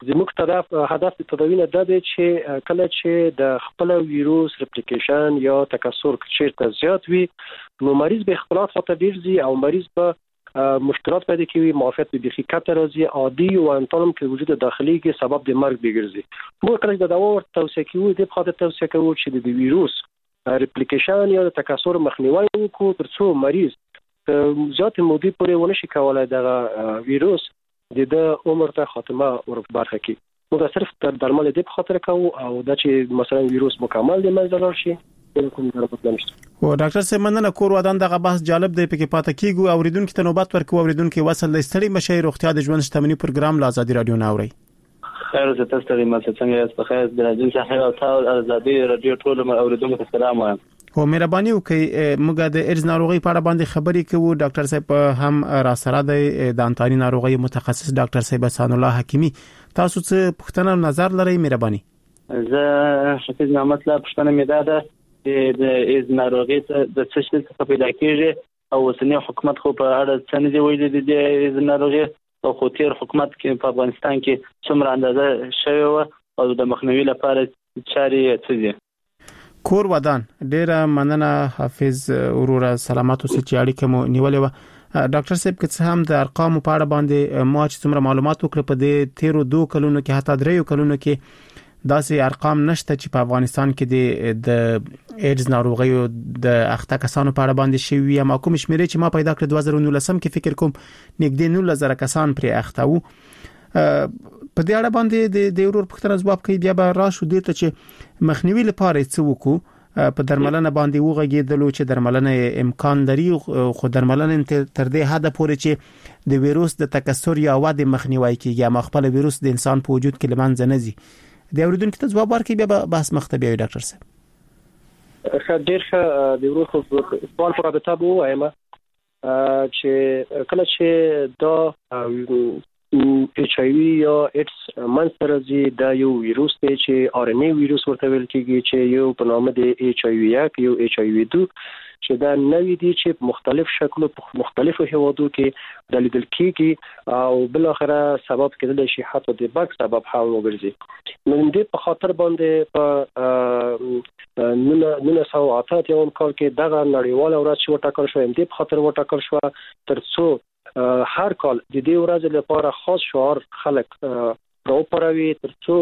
هدف د تداوی نه د چې کله چې د خپل ویروس ریپلیکیشن یا تکثر چیرته زیات وي نو مریض به اختلاط خاطر ډیر زی او مریض به مشکلات پیدا کوي، معافیت به بخي کته راځي، عادي او انتالم کې وجود داخلي کې سبب د مرګ بګرځي. موږ کله د دوا ورته توصیه کوو د خاطر توصیه کوو چې د ویروس ریپلیکیشن یا د تکثر مخنیوي وکړو ترڅو مریض زیات مودې پورې ونه شي کولای د ویروس د عمر ته خاتمه وربرخه کی. موږ صرف درمل د خاطر کوو او د چې مثلا ویروس مکمل د منځ لاړ شي کوم ضرورت نشته. او ډاکټر صاحب مننه کور ودان دغه بحث جالب دی پکې پاتې کیږي اوریدونکو ته نوبت ورکو اوریدونکو وصل د ستړي مشي روغتیا د ژوند شتمنۍ پروګرام لا آزادي رادیو ناوړي. خیر زه تاسو ته ما څنګه یاست؟ په خیر د راډیو څخه او تاسو آزادي رادیو ټول اوریدونکو ته سلام وایم. او مهرباني وکړئ موږ د ایډز ناروغي په اړه باندې خبرې کوو. ډاکټر صاحب هم را سره د انتاني ناروغي متخصص ډاکټر صاحب حسن الله حکیمی، تاسو څه پوښتنه نظر لرئ؟ مهرباني. زه شکر نعمت لا پښتنه مې ده د ایز ناروغي د څه شي څخه پیدا کیږي او اوسنی حکومت خو په اړه څه نه دی ویلي د ایز ناروغي او خو تیر حکومت کې په افغانستان کې څومره اندازه شوی و او د مخنیوي لپاره چارې څه دي؟ کور ودان ډیره مننه حافظ وروره، سلامات اوسئ چې اړیکه مو نیولې و. ډاکټر صاحب که هم د ارقام په اړه باندې ما چې څومره معلومات وکړ په دې 13 کلونو کې حتی 3 کلونو کې داسې ارقام نشته چې په افغانستان کې د ایډز ناروغي او د اخته کسانو په اړه باندې شوی یا کوم شمیرې چې ما پیدا کړ 2019 کې فکر کوم نږدې 19,000 کسان پر اخته وو. په دې اړه باندې د ورور پوښتنه ځواب کوي بیا به راشو دې ته چې مخنیوي لپاره څه وکړو. په درملنه باندې وغږیدلو چې درملنه امکان لري خو درملنه تر دې حد پورې چې د ویروس د تکثر یا ود مخنیوي کیږي ما خپل ویروس د انسان په وجود کې لمنځه نه ځي. د اوریدونکو ته ځواب ورکړي بیا بحث مختبي ډاکټر صاحب. ډیر ښه د ورو سوال پر رابطه بو وایم چې کله چې دا ایچ آی وی یا ایډز منسترزي دا یو ویروس دی چې آر ان ای ویروس ورته ویل کیږي چې یو په نامه دی ایچ آی وی 1 یو ایچ آی وی 2 چې دا نوې دي چې په مختلف شکلو په مختلفو هیوادو کې د لیدل کېږي او بل اخره سبب کېدل شي حتی د برګ سبب هم وګرځي. نو دې په خاطر باندې په 1988 کال کې دغه نړیواله ورځ چې وټاکل شو دې په خاطر وټاکل شو ترڅو هر کال د دې ورځ لپاره خاص شعار خلک راوپاروي ترڅو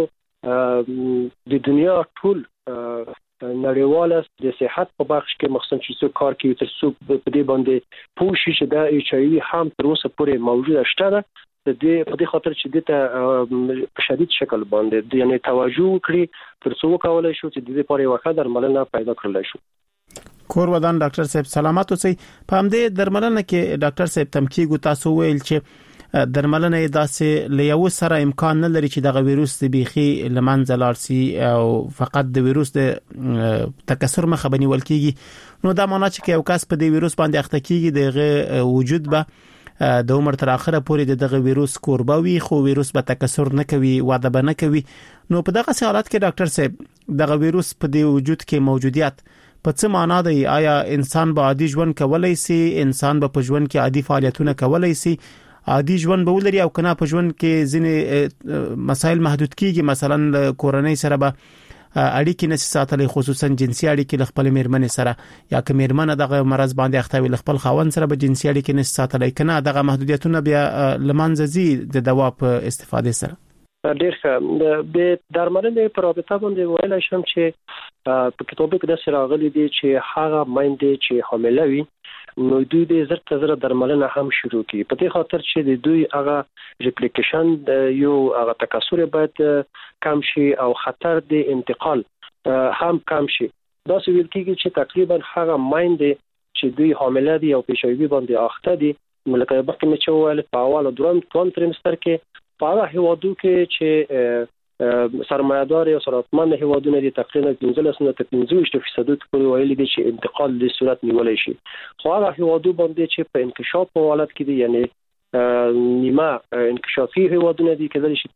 د دنیا ټول نړیواله د صحت په برخه کې مخصوص چې کار کوي ترڅو په دې باندې پوښي چې دا ایچ آی وی هم تر اوسه پورې موجوده شته د دې په دې خاطر چې د په شدید شکل باندې یعنی توجه وکړي ترڅو وکولای شو چې د دې لپاره وخت درملنه پیدا کړل شي. کور ودان ډاکټر صاحب سلامات اوسئ. په همدې درملنه کې ډاکټر صاحب تمکیګو تاسو ویل چې درملنه داسې لیو سره امکان نه لري چې د ویروس د بيخي لمنځه لاړ شي او فقط د ویروس د تکثر مخه بنول کیږي. نو دا معنی چې یو کس په دې ویروس باندې اخته کیږي دغه وجود به د عمر تر اخره پورې دغه ویروس کوربه وي خو ویروس به تکثر نه کوي واده به نه کوي. نو په دغه حالت کې ډاکټر صاحب دغه ویروس په دې وجود کې موجودیت په څه معنا دی؟ آیا انسان به عادي ژوند کولای شي؟ انسان به په ژوند کې عادي فعالیتونه کولای شي؟ عادي ژوند به ولري او کنه په ژوند کې ځینې مسایل محدود کیږي مثلا کورنۍ سره به اړیکې نه ساتلې خصوصا جنسي اړیکې خپل میرمنې سره یا که میرمنه دغه مرض باندې اخته وي خپل خاوند سره به جنسي اړیکې نه ساتلې کنه دغه محدودیتونه بیا لمنځه ځي د دوا په استفاده سره. ډیر ښه د درملنې په رابطه باندې ویل شم چې په کتابو کې د سراغلي دي چې هغه مایندې چې حامله وي نو دوی د زړه درملنه هم شروع کړي په دې خاطر چې د دوی هغه ریپلیکیشن یو هغه تکثر باید کم شي او خطر د انتقال هم کم شي. دا څه ویل کېږي چې تقریبا هغه مایندې چې دوی حامله دي او په شوی باندې اخته دي ملکه بخت مې چې ویل په اول او دویم تریمستر کې په هغه هیوادو کې چې سرمایه‌دار او ثروتمند هیوادونه دي تقریبا 15% پورې ویلي دي چې انتقال د صورت نیولای شي. خو هغه هیوادو باندې چې په انکشاف په حالت کې دي یعنی نیمه انکشافي هیوادونه دي کېدل شي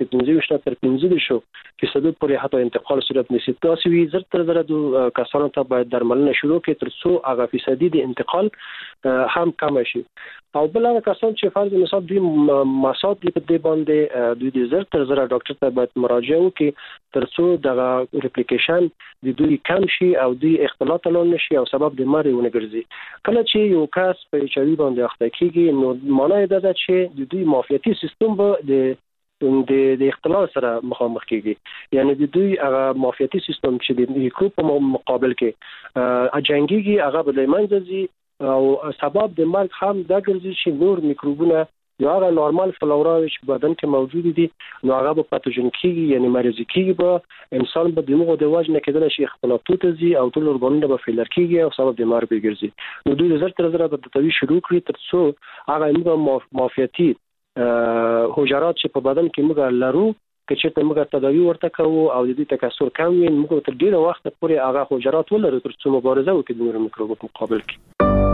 15% پورې حتی انتقال صورت نشي. تاسو وی زر تر زر د کسانو ته باید درملنه شروع کړي ترڅو هغه فیصدي د انتقال هم کم شي. او بل هغه کسان چې فرض مثال دوی مسات په دې باندې دوی د زر تر زر ډاکټر ته باید مراجعه وکړي ترڅو د ریپلیکیشن د دوی کم شي او دوی اختلاط لاندې نشي او سبب د مرګ ونه ګرځي. کله چې یو کس په ایچ آی وی باندې اخته کیږي نو معنی دا ده چې د دوی معافیتي سیستم به د اختلال سره مخامخ کیږي، یعنی د دوی هغه معافیتي سیستم چې د میکروب په مقابل کې اجنګيږي هغه به لمنځه ځي او سبب د مرګ هم دا ګرځي چې نور میکروبونه یا هغه نورمال فلورا چې بدن کې موجود دي نو هغه به پاتوجن کیږي، یعنی مریض کیږي، به انسان به دماغ د وجه نه کېدل شي اختلاطات ځي او ټول ارګانونه به فیلر کیږي او سبب د مرګ ګرځي. نو دوی زر تر زر به تداوی شروع کړي ترڅو هغه موږ معافیتي حجرات چې په بدن کې موږ لرو که چې موږ تداوی ورته کوو او د دې تکثر کم وي موږ تر ډیره وخت پورې هغه حجرات ولرو ترڅو مبارزه وکړو د نورو میکروب په مقابل کې.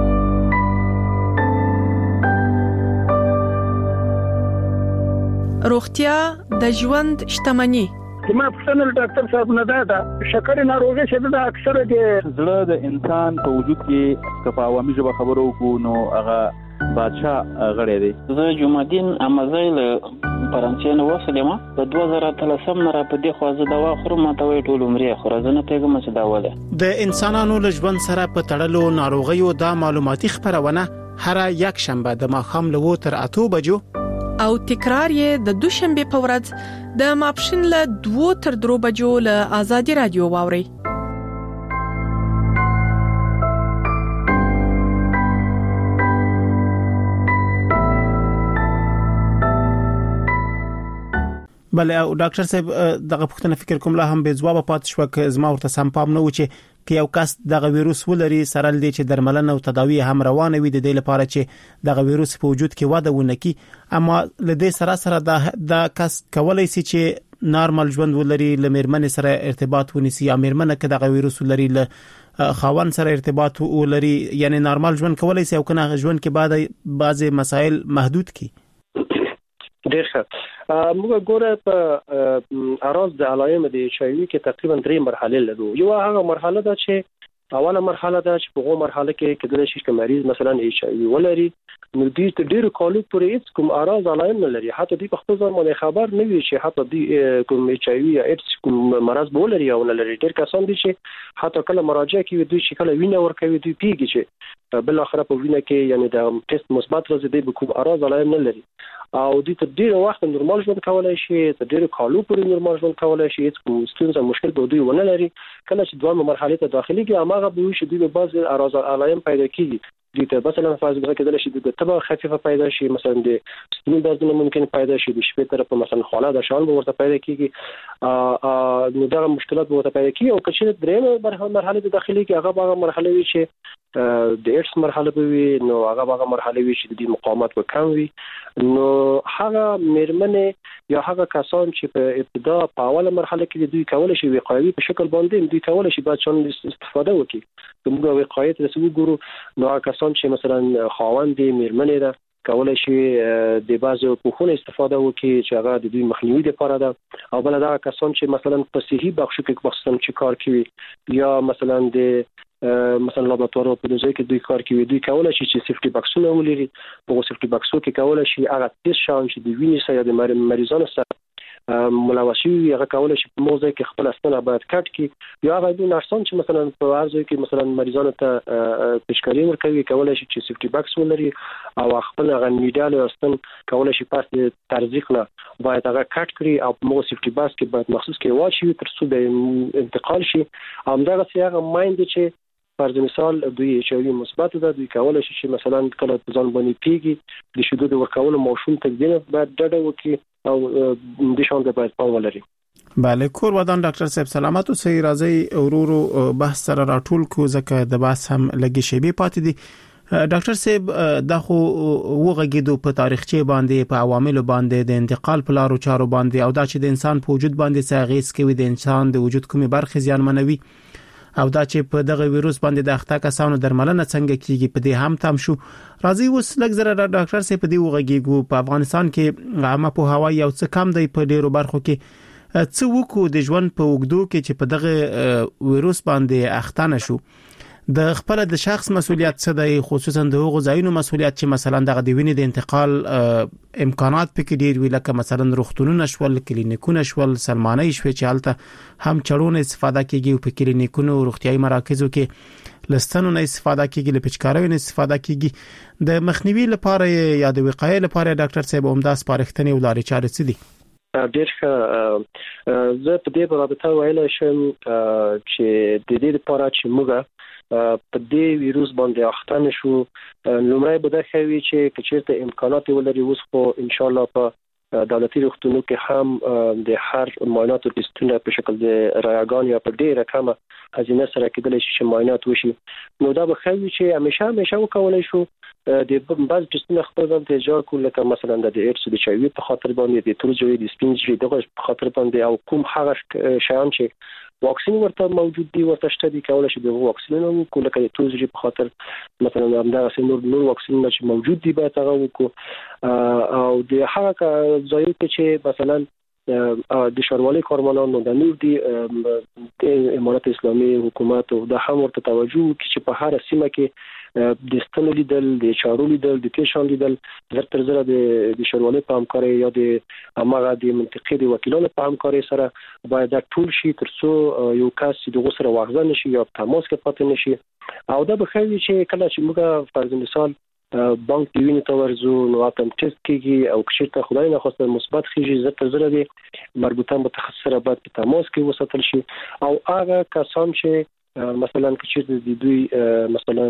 روغتیا د ژوند شتمني. ما پښتنل ډاکټر صاحب نه دا شکر ناروغي چې دا اکثره د زړه د انسان په وجود کې که په عوامي ژبه خبرو وکړو نو هغه بادشاه غړی دی. زه جمعدین امازی له فرانسې نه وسلم په 2013 نه را په دې خو زه دوا خورم ماته وی ټول عمرې خو زه نه پیګم چې دا وله د انسانانو له ژوند سره په تړلو ناروغیو د معلوماتي خبرونه هر یک شنبه د ماښام له 8 تر 8 بجو او تکرار یې د دوشنبه په ورځ د ماپښین له 2 تر 3 بجو له آزادي رادیو واوري. بله او ډاکټر صاحب دغه پوښتنه فکر کوم لا هم به جواب پات شو که زما ورته سم پام نه و چې یو کس دغه ویروس ولري سره لدی چې درملنه او تداوی هم روانه وي د دې لپاره چې دغه ویروس په وجود کې وده ونکي، اما لدی سره د کس کولای شي چې نارمل ژوند ولري، لمرمن سره ارتباط ونیسي یا مرمنه کې دغه ویروس ولري له خاوند سره ارتباط ولري، یعنی نارمل ژوند کولای شي او کنه ژوند کې بعد بعضی مسائل محدود کی. ډیر ښه. موږ ګوره په اراز د علائم د ایچ آی وی کې تقریبا 3 مرحله لرو. یو هغه مرحله ده چې اوله مرحله ده چې په هغه مرحله کې کېدل شي چې مریض مثلا ایچ آی وی ولري نو دې ته ډیر کالو پورې هیڅ کوم اراز علائم نه لري، حتی دې په خپل ځان باندې خبر نه وي چې حتی دې کوم ایچ آی وی یا ایډز کوم مرض بولري او نه لري. ډیر کسان دي چې حتی کله مراجعه کوي دوی چې کله وینه ورکوي دوی پیږي چې بل اخر په وینه کې یعنی د ټیسټ مثبت راځي دې به کوم اراز علائم نه لري او دې ته ډیر وخت نورمال ژوند کولای شي، ته ډیر کالو پورې نورمال ژوند کولای شي، هیڅ کوم ستونزه مشکل به دوی ونه لري. کله چې دوه مرحله ته داخلي کې هغه به وي چې دوی به بعض اراز علائم پیدا کیږي. دې ته مثلا فرض کېدل شي د تبه خفيفه پیدا شي، مثلا د ستوني دردونه ممکن پیدا شي، د شپې طرف مثلا خاله د شال به ورته پیدا کیږي، نو دا مشکلات به ورته پیدا کیږي. او کله درېمه مرحله د داخلي کې هغه مرحله وي چې د ایډز مرحله به وي، نو هغه مرحله وي چې د مقاومت به کم وي. نو هغه مېرمنې یا هغه کسان چې په ابتدا په اوله مرحله کې دوی کولای شي وقایوي په شکل باندې دوی کولای شي بعد چون استفاده وکړي. موږ وقایې ته وګورو نو هغه کسان چې مثلا خاوند دي مېرمنې ده کولای شي د بازو پوښونه استفاده وکړي چې هغه د دوی مخنیوي لپاره ده. او بل دا کسان چې مثلا په صحي بخشو کې مخصوصا چې کار کوي یا مثلا د مثلا لابراتوار په ځای کې دوی کار کوي دوی کولای شي چې سیفټي باکسونه ولري. په سیفټي باکسو کې کولای شي هغه تیز شان چې د وینې سره د مریضانو سره ملاوسي هغه کولای شي په موضوع کې خپل اسناد باید کټ کی یا هغه د نرسان چې مثلا په ارزو کې مثلا مریضانو ته پیشکاری ورکوي کولای شي چې سیفټي باکس ولري او خپل هغه نیډال واستن کولای شي پاس ترزیق نه باید هغه کټ کړي او په موږ سیفټي باکس کې باید مخصوص کې واچي تر څو د انتقال شي. همدغه هغه مایند چې فرض مثال دوی ایچ آی وی مثبت ده دوی کولای شي چې مثلا کله ځان باندې پیږي د شیدو د ورکولو ماشوم ته دینه باید ډډه وکړي او د شان د باید پام ولري. بله کور ودان ډاکټر صاحب سلامت اوسئ. راځي ورورو بحث سره راټول کو ځکه د بحث هم لګي شی به پاتې دي. ډاکټر صاحب دا خو وغږیدو په تاریخچه باندې په عوامل باندې د انتقال په لارو چارو باندې او دا چې د انسان په وجود باندې څه کوي د انسان د وجود کومي برخې زیانمنوي او دا چې په دغه ویروس باندې د اخته کسانو درملنه څنګه کیږي په دې هم تام شو. راځي اوس لږ زره ډاکټر صاحب په دې وغږیږو په افغانستان کې عامه په هوا یو څه کم دی په ډیرو برخو کې څه وکړو د ژوند په وګړو کې چې په دغه ویروس باندې اخته نشو. د خپل د شخص مسولیت څه دی، خصوصا د هغو ځایونو مسولیت چې مثلا د وینې د انتقال امکانات پکې ډیر وي، لکه مثلا روغتونونه شول، کلینیکونه شول، سلمانۍ شوې چې هلته هم چړونه استفاده کیږي او په کلینیکونو او روغتيایي مراکزو کې لستنو نه استفاده کیږي، له پچکاریو نه استفاده کیږي. د مخنیوي لپاره یا د وقایې لپاره ډاکټر صاحب عمده سپارښتنې او لارې چارې څه دي؟ ډېر ښه. زه په دې رابطه ویلای شم چې د دې لپاره چې موږ په دې ویروس باندې اخته نشو، لومړی به دا خوي چې کچېرته امکانات ولري اوس خو ان شاء الله په دولتي روغتونونو کې هم د هر معایناتو ټیسټونه په شکل د رایګان یا په ډیره کمه هزینه سره کېدلی شي چې معاینات وشي. نو دا به خوي چې همیشه وکولای شو د بعض ټیسټونه خپل ځان ته اجازه کول، لکه مثلا د ایډز د HIV په خاطر باندې د تروجوي د سپینجري دغه په خاطر باندې او کوم هغه شیان چې واکسین ورته موجود دي ورته شته دي کولای شي د واکسینونو کول، لکه د تروجوي په خاطر مثلا همدغه نور واکسینونه چې موجود دي باید هغه وکړو. او د هغه ځایو چې مثلا د شاروالۍ کارمندانو د نور دي د امارات اسلامي حکومت او د هم ورته توجه کوي چې په هر سیمه کې د ستنو لیدل، د چارو لیدل، د پیشان لیدل تر زره د شاروالۍ په همکاري یا د امغه د منطقې د وکیلانو په همکاري سره باید ټول شي ترڅو یو کس د غوسره واغزه نشي یا تماس کې پاتې نشي. او دا به خوي چې کله چې موږ فرض مثال بانک دی ویني تورزو نو اتم ټیسټ کیږي او کشته خدای نه خواسته مثبت خيږي زه تر زره د مربوطه متخصص سره باید په تماس کې وساتل شي. او هغه کسان چې مثلا چې د دوی مثلا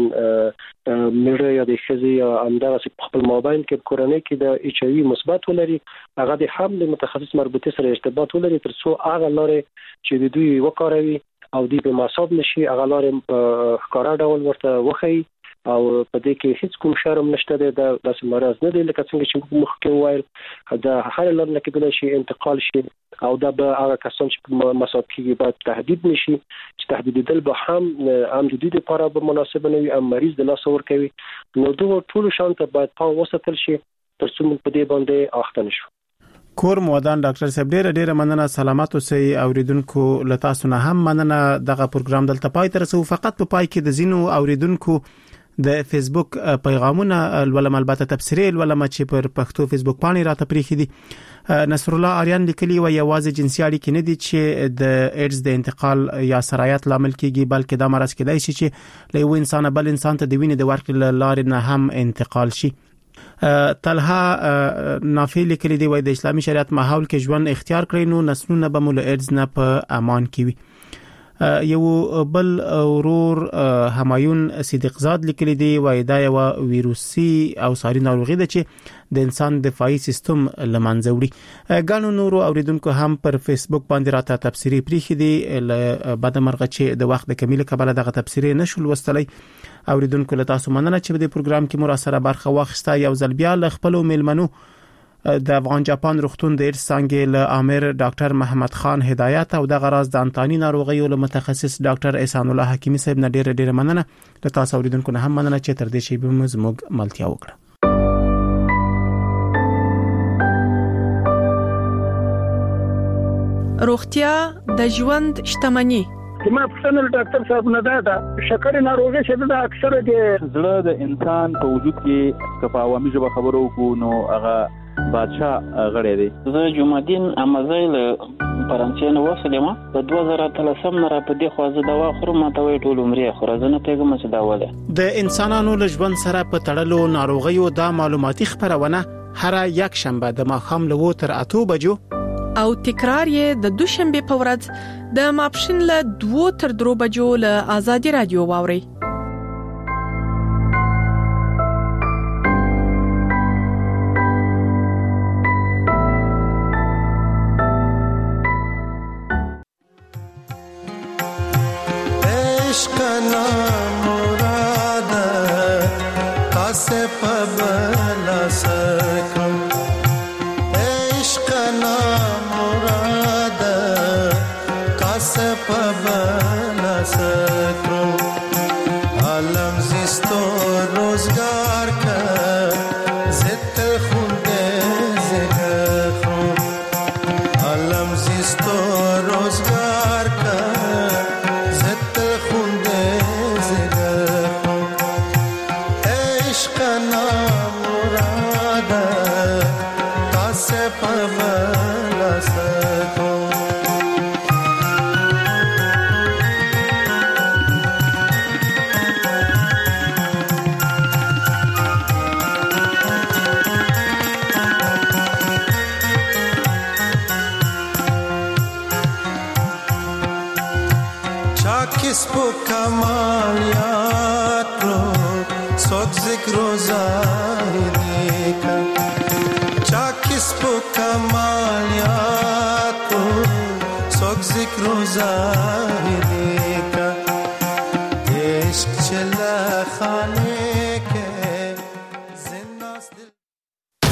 مېړه یا د خزي یا همدغه په خپل مابین کې کورنۍ کې د HIV مثبت ولري، هغه د حمل متخصص مربوطه سره ارتباط ولري ترڅو هغه لارې چې د دوی وکاروي او د به مصاب نشي هغه لارې په ښکارا ډول ورته وخی. او په دې کې هیڅ کوم شرم نشته د داسې مرز نه دی لکه څنګه چې مخکې وایل دا هر لار نه کېدل شي انتقال شي او دا به هغه کسان چې مصاب کیږي باید تهدید نشي چې تهدیدل به هم د دې لپاره به مناسب نه وي، مریض د لاس ور کوي. نو دوه ټول شانته باید پام وساتل شي ترڅو موږ په دې باندې اخته نشو. کور مودان ډاکټر صاحب ډېر مننه، سلامات اوسئ. اوریدونکو لتا سونه هم مننه. دغه پروګرام دلته پای ته رسو. فقط په پای کې د زینو اوریدونکو د فیسبوک پیغامونه ولوم البته تفسیری ولوم چې پر پښتو فیسبوک باندې راته پریخي دي. نصر الله آریان لیکلی و یوازې جنسي اړیکې نه دي چې د ایډز د انتقال یا سرایت لامل کیږي، بلکې دا مرض کېدای شي چې له یو انسان بل انسان ته د وینې د ورکړې لارې نه هم انتقال شي. طلحه نافی لیکلی دی و د اسلامي شریعت ماحول کې ژوند اختیار کړئ نو نسلونه به مول ایډز نه په امان کې وي. یو بل ورور همایون صدیق زاد لیکلی دی وای دا یو ویروسي او ساري ناروغي ده چې د انسان دفاعي سیستم لمنځه وړي. ګانو نورو اوریدونکو هم پر فیسبوک باندې راته تفسیری پریخي دي بعد مرغه چې د وخت د کمیله قبل دغه تفسیری نشول وستلی. اوریدونکو له تاسو مننه چې په پروګرام کې مو را سره برخه واخیسته. یو ځل بیا له خپل میلمنو د افغان جاپان روغتون د ایډز څنګه له امیر ډاکټر محمد خان هدایت او د غراز د انتانی ناروغیو له متخصص ډاکټر احسان الله حکیمی صاحب نه ډېر مننه. له تاسو اوریدونکو نه هم مننه چې تر دې شی به موږ ملتیا وکړه. روغتیا د ژوند شتمنی. ما پښتنه ډاکټر صاحب نه دا شکر ناروغي چې دا اکثره د زړه د انسان په وجود کې کپا عوامي ژبه خبرو کو نو هغه بادشاہ غړې دی. زه جمعدین امازایل فرانسې نو وسلم په 2013 نه را په دې خوازه دوا خورم ته وی ټول عمرې خورزنه پیغام چې دا وله د انسانانو له ژوند سره په تړلو ناروغیو د معلوماتي خبرونه هر یک شنبه د ماخام له تر 8 بجو او تکرار یې د دوشنبه په ورځ د ماپښین له 2 تر 3 بجو له آزادي رادیو واوري. रोजगार का जित खुंदे ذکر و زاهد